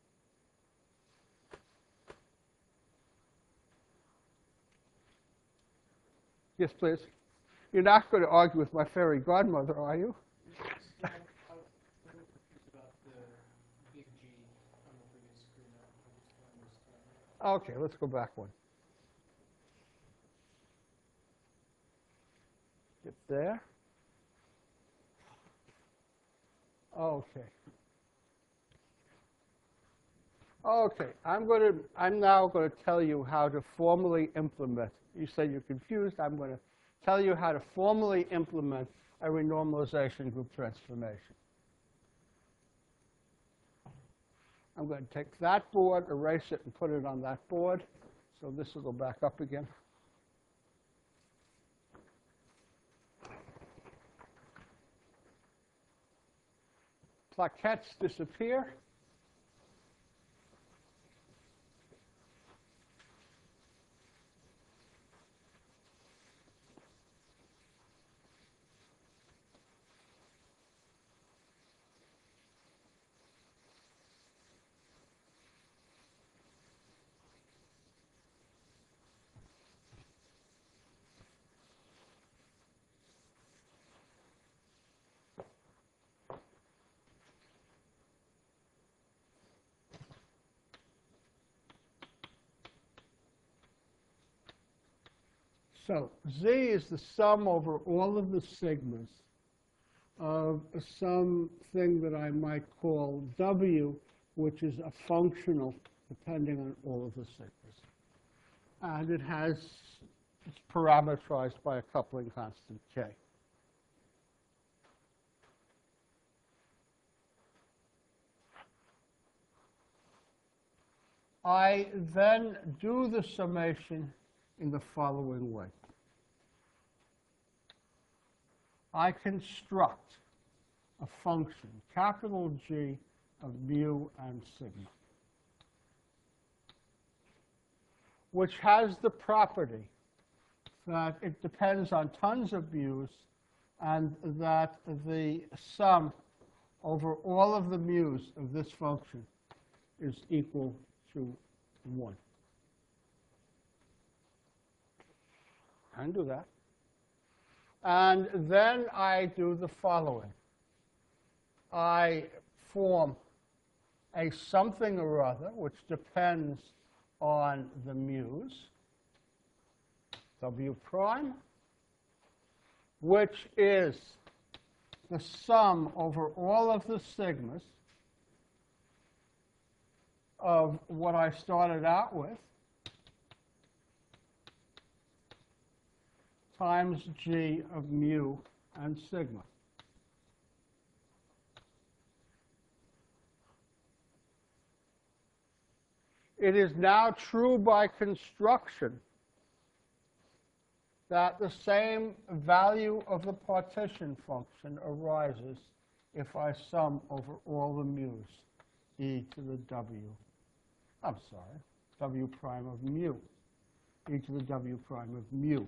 Yes, please. You're not going to argue with my fairy godmother, are you? I'm a little confused about the big G on the previous screen. I just don't understand. Okay, let's go back one. Get there. Okay. Okay, I'm now going to tell you how to formally implement. You said you're confused. I'm going to tell you how to formally implement a renormalization group transformation. I'm going to take that board, erase it, and put it on that board. So this will go back up again. Plaquettes disappear. So Z is the sum over all of the sigmas of something that I might call W, which is a functional depending on all of the sigmas. And it's parameterized by a coupling constant K. I then do the summation in the following way. I construct a function, capital G, of mu and sigma, which has the property that it depends on tons of mu's and that the sum over all of the mu's of this function is equal to 1. I can do that. And then I do the following. I form a something or other which depends on the mu's, W prime, which is the sum over all of the sigmas of what I started out with times G of mu and sigma. It is now true by construction that the same value of the partition function arises if I sum over all the mu's, e to the W prime of mu, e to the W prime of mu,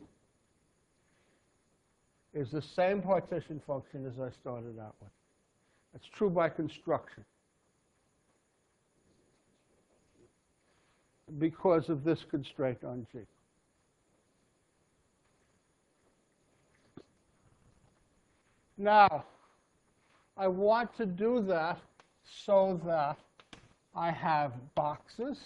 is the same partition function as I started out with. It's true by construction because of this constraint on G. Now, I want to do that so that I have boxes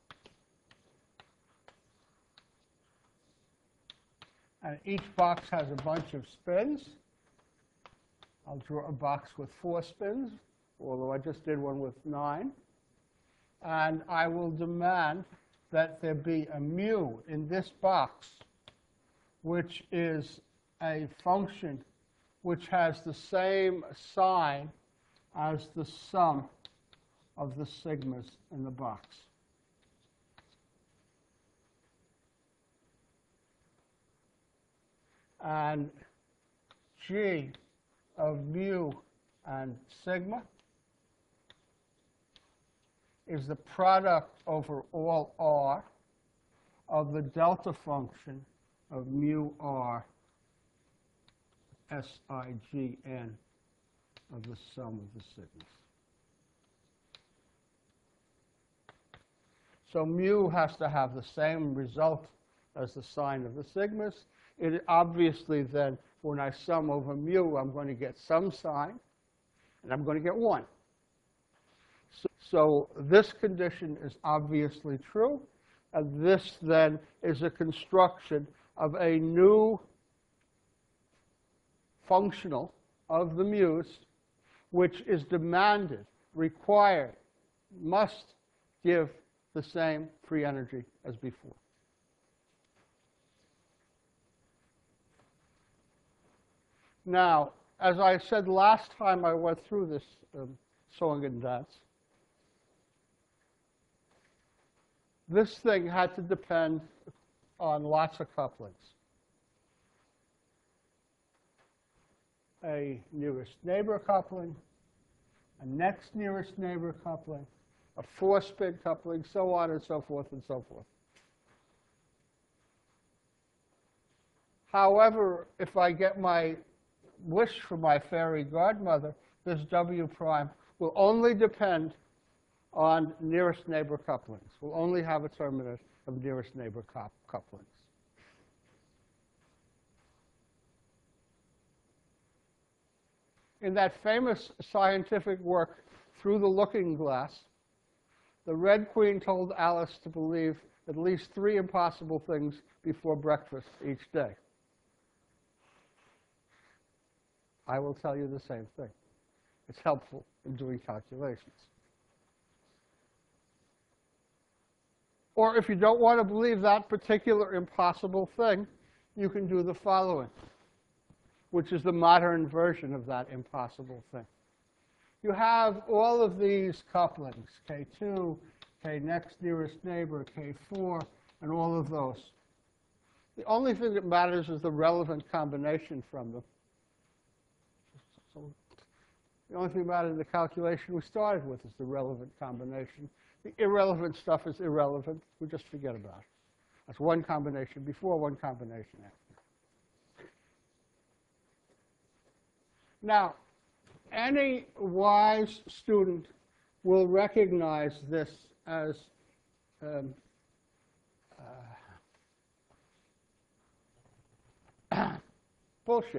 and each box has a bunch of spins. I'll draw a box with 4 spins, although I just did one with 9. And I will demand that there be a mu in this box, which is a function which has the same sign as the sum of the sigmas in the box. And G of mu and sigma is the product over all R of the delta function of mu R SIGN of the sum of the sigmas. So mu has to have the same result as the sign of the sigmas. It obviously then, when I sum over mu, I'm going to get some sign, and I'm going to get 1. So this condition is obviously true, and this then is a construction of a new functional of the mu's, which is demanded, required, must give the same free energy as before. Now, as I said last time I went through this song and dance, this thing had to depend on lots of couplings. A nearest neighbor coupling, a next nearest neighbor coupling, a four-spin coupling, so on and so forth and so forth. However, if I get my wish from my fairy godmother, this W prime will only depend on nearest neighbor couplings. Will only have a terminus of nearest neighbor couplings. In that famous scientific work, Through the Looking Glass, the Red Queen told Alice to believe at least 3 impossible things before breakfast each day. I will tell you the same thing. It's helpful in doing calculations. Or if you don't want to believe that particular impossible thing, you can do the following, which is the modern version of that impossible thing. You have all of these couplings, K2, K next nearest neighbor, K4, and all of those. The only thing that matters is the relevant combination from them. So the only thing about it in the calculation we started with is the relevant combination. The irrelevant stuff is irrelevant. We just forget about it. That's one combination before, one combination after. Now, any wise student will recognize this as bullshit.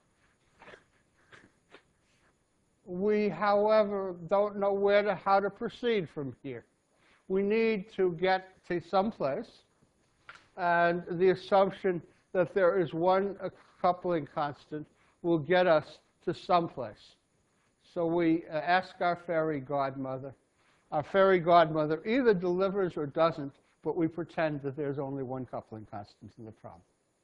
We, however, don't know how to proceed from here. We need to get to someplace, and the assumption that there is one coupling constant will get us to someplace. So we ask our fairy godmother. Our fairy godmother either delivers or doesn't, but we pretend that there's only one coupling constant in the problem.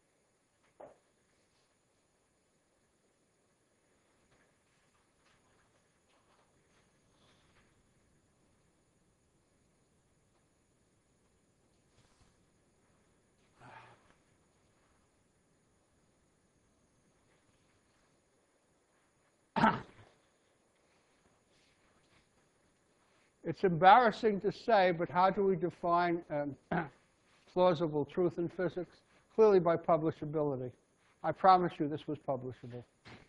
It's embarrassing to say, but how do we define plausible truth in physics? Clearly by publishability. I promise you this was publishable.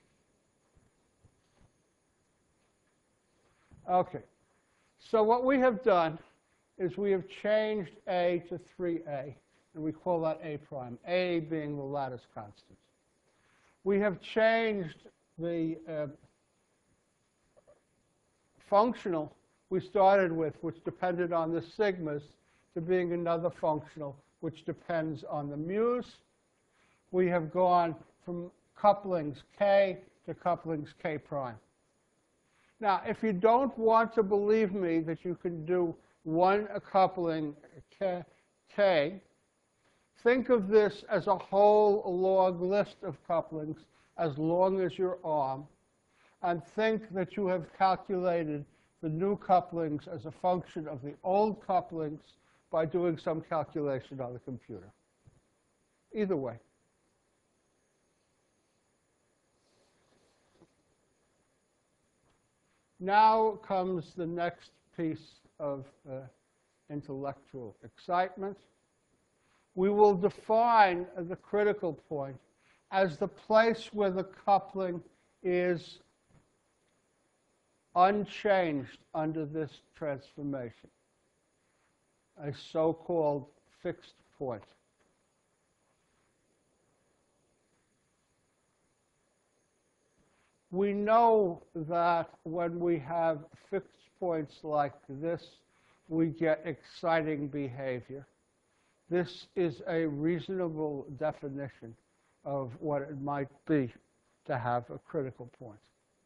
Okay. So what we have done is we have changed A to 3A, and we call that A prime, A being the lattice constant. We have changed the functional we started with, which depended on the sigmas, to being another functional, which depends on the mu's. We have gone from couplings K to couplings K prime. Now, if you don't want to believe me that you can do one coupling K, think of this as a whole log list of couplings as long as your arm, and think that you have calculated the new couplings as a function of the old couplings by doing some calculation on the computer. Either way. Now comes the next piece of intellectual excitement. We will define the critical point as the place where the coupling is unchanged under this transformation, a so-called fixed point. We know that when we have fixed points like this, we get exciting behavior. This is a reasonable definition of what it might be to have a critical point.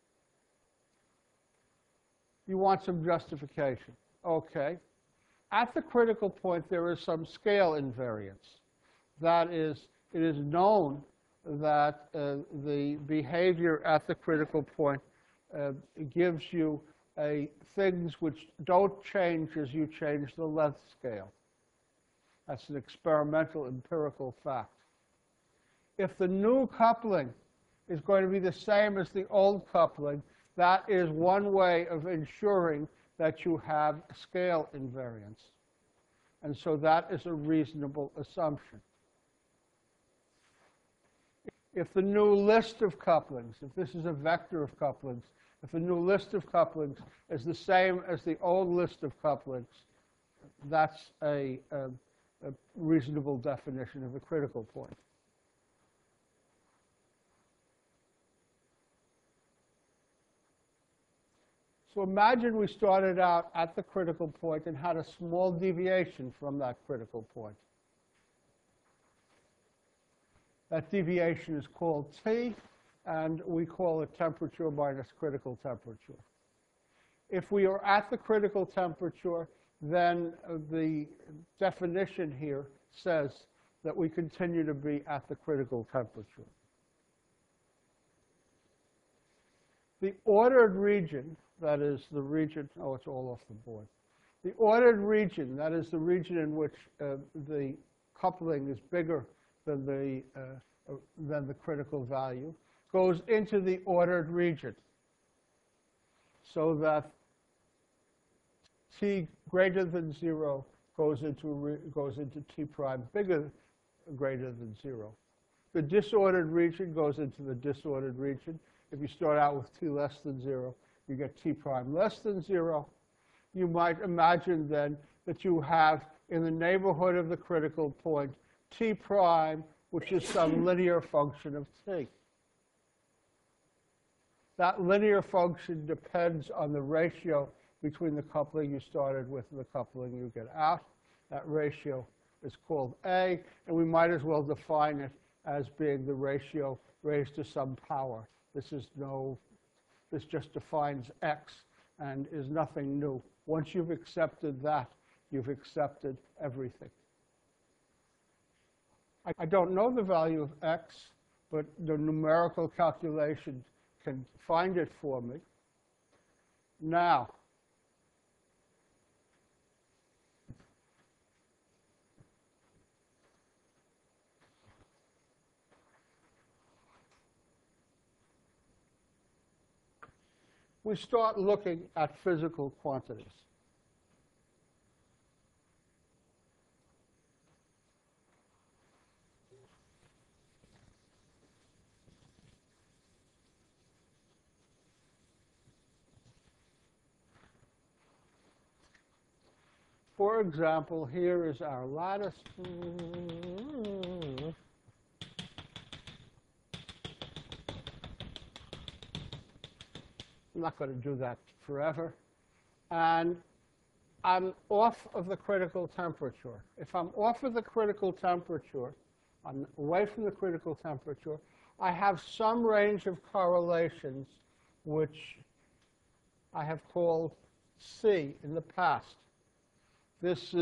You want some justification. Okay. At the critical point, there is some scale invariance. That is, it is known that the behavior at the critical point gives you things which don't change as you change the length scale. That's an experimental empirical fact. If the new coupling is going to be the same as the old coupling, that is one way of ensuring that you have scale invariance. And so that is a reasonable assumption. If the new list of couplings, if this is a vector of couplings, if the new list of couplings is the same as the old list of couplings, that's a reasonable definition of a critical point. So imagine we started out at the critical point and had a small deviation from that critical point. That deviation is called T, and we call it temperature minus critical temperature. If we are at the critical temperature, then the definition here says that we continue to be at the critical temperature. The ordered region, that is the region, oh, it's all off the board. The ordered region, that is the region in which the coupling is bigger than the critical value, goes into the ordered region, so that T greater than 0 goes into T prime greater than 0. The disordered region goes into the disordered region. If you start out with T less than 0, you get T prime less than 0. You might imagine then that you have, in the neighborhood of the critical point, T prime, which is some linear function of T. That linear function depends on the ratio between the coupling you started with and the coupling you get out. That ratio is called A, and we might as well define it as being the ratio raised to some power. This just defines X and is nothing new. Once you've accepted that, you've accepted everything. I don't know the value of X, but the numerical calculation can find it for me. Now, we start looking at physical quantities. For example, here is our lattice. I'm not going to do that forever. And I'm off of the critical temperature. If I'm off of the critical temperature, I'm away from the critical temperature, I have some range of correlations which I have called C in the past. This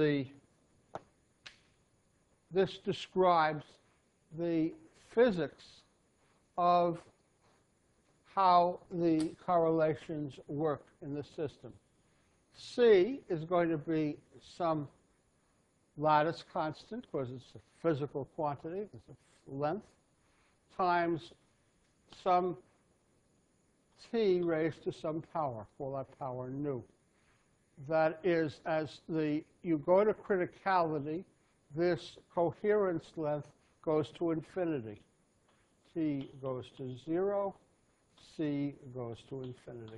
describes the physics of how the correlations work in the system. C is going to be some lattice constant, because it's a physical quantity, it's a length, times some t raised to some power. Call that power nu. That is, as you go to criticality, this coherence length goes to infinity. T goes to 0, C goes to infinity.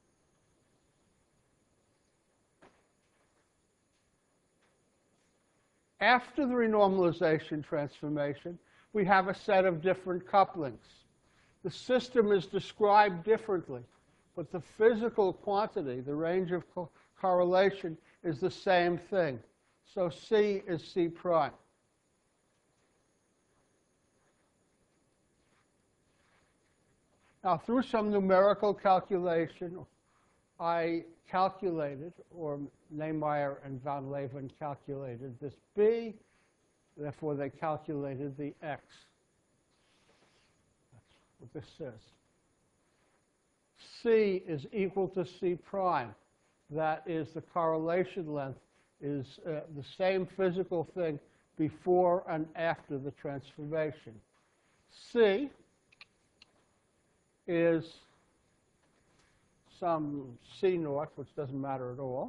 After the renormalization transformation, we have a set of different couplings. The system is described differently, but the physical quantity, the range of correlation, is the same thing. So C is C prime. Now, through some numerical calculation, I calculated, or Nehmeyer and von Leuven calculated this B. Therefore, they calculated the X. That's what this says. C is equal to C prime. That is, the correlation length is the same physical thing before and after the transformation. C is some C naught, which doesn't matter at all,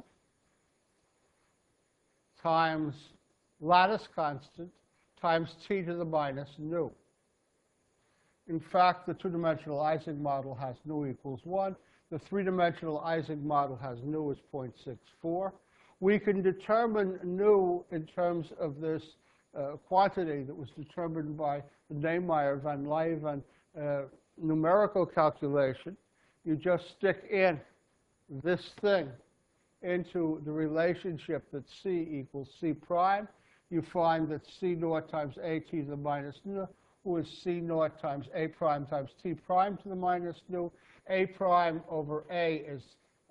times lattice constant times t to the minus nu. In fact, the two-dimensional Ising model has nu equals 1. The three-dimensional Ising model has nu as 0.64. We can determine nu in terms of this quantity that was determined by the Nehmeyer von Leuven numerical calculation. You just stick in this thing into the relationship that C equals C prime. You find that C naught times A t to the minus nu is C naught times A prime times T prime to the minus nu. A prime over A is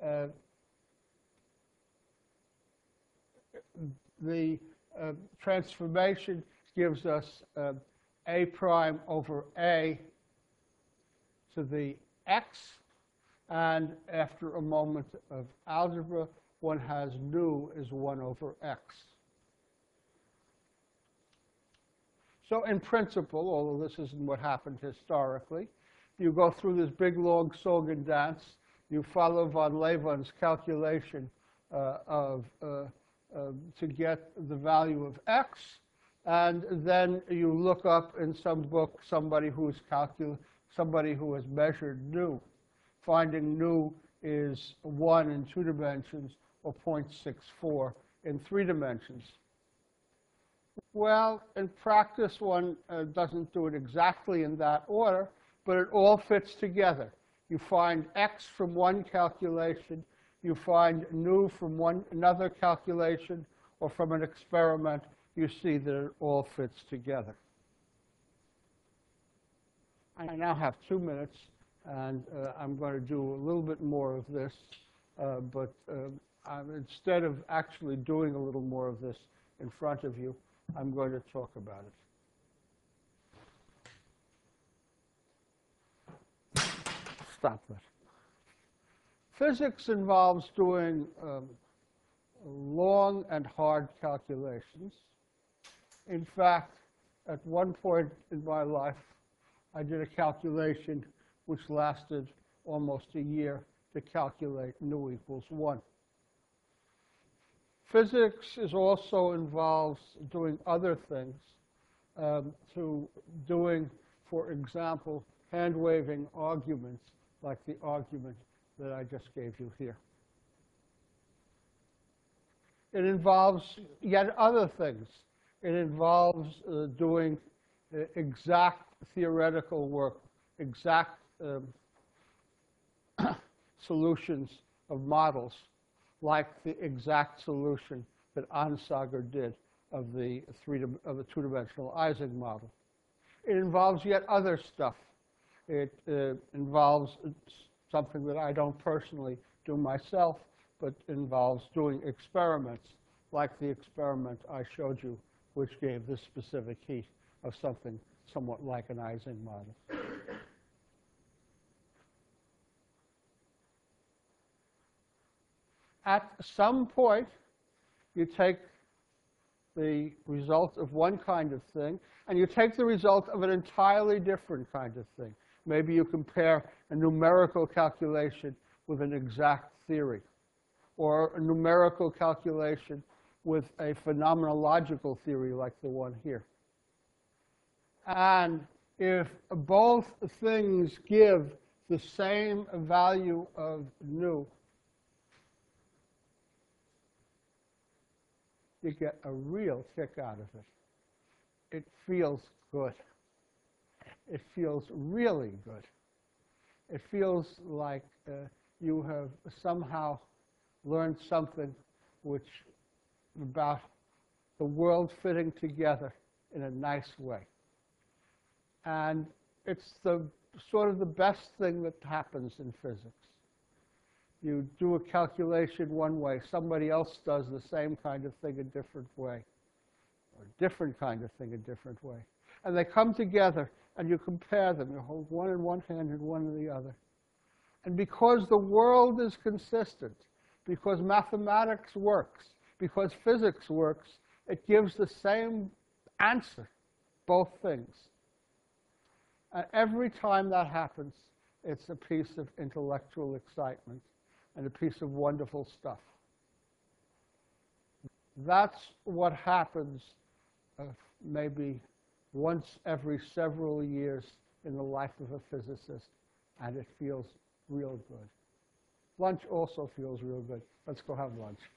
the transformation gives us A prime over A to the X. And after a moment of algebra, one has nu is 1 over X. So in principle, although this isn't what happened historically, you go through this big, long Sogen dance. You follow von Leuven's calculation to get the value of X. And then you look up in some book somebody who has measured nu. Finding nu is 1 in 2 dimensions or 0.64 in 3 dimensions. Well, in practice, one doesn't do it exactly in that order, but it all fits together. You find X from one calculation, you find nu from another calculation, or from an experiment, you see that it all fits together. I now have 2 minutes. And I'm going to do a little bit more of this, but instead of actually doing a little more of this in front of you, I'm going to talk about it. Stop that. Physics involves doing long and hard calculations. In fact, at one point in my life, I did a calculation which lasted almost a year to calculate nu equals 1. Physics also involves doing other things, to doing, for example, hand-waving arguments like the argument that I just gave you here. It involves yet other things. It involves doing exact theoretical work, exact solutions of models, like the exact solution that Ansager did of the two-dimensional Ising model. It involves yet other stuff. It involves something that I don't personally do myself, but involves doing experiments, like the experiment I showed you, which gave this specific heat of something somewhat like an Ising model. At some point, you take the result of one kind of thing, and you take the result of an entirely different kind of thing. Maybe you compare a numerical calculation with an exact theory, or a numerical calculation with a phenomenological theory like the one here. And if both things give the same value of nu, you get a real kick out of it. It feels good. It feels really good. It feels like you have somehow learned something about the world fitting together in a nice way. And it's sort of the best thing that happens in physics. You do a calculation one way, somebody else does the same kind of thing a different way, or a different kind of thing a different way. And they come together, and you compare them. You hold one in one hand and one in the other. And because the world is consistent, because mathematics works, because physics works, it gives the same answer, both things. And every time that happens, it's a piece of intellectual excitement and a piece of wonderful stuff. That's what happens maybe once every several years in the life of a physicist, and it feels real good. Lunch also feels real good. Let's go have lunch.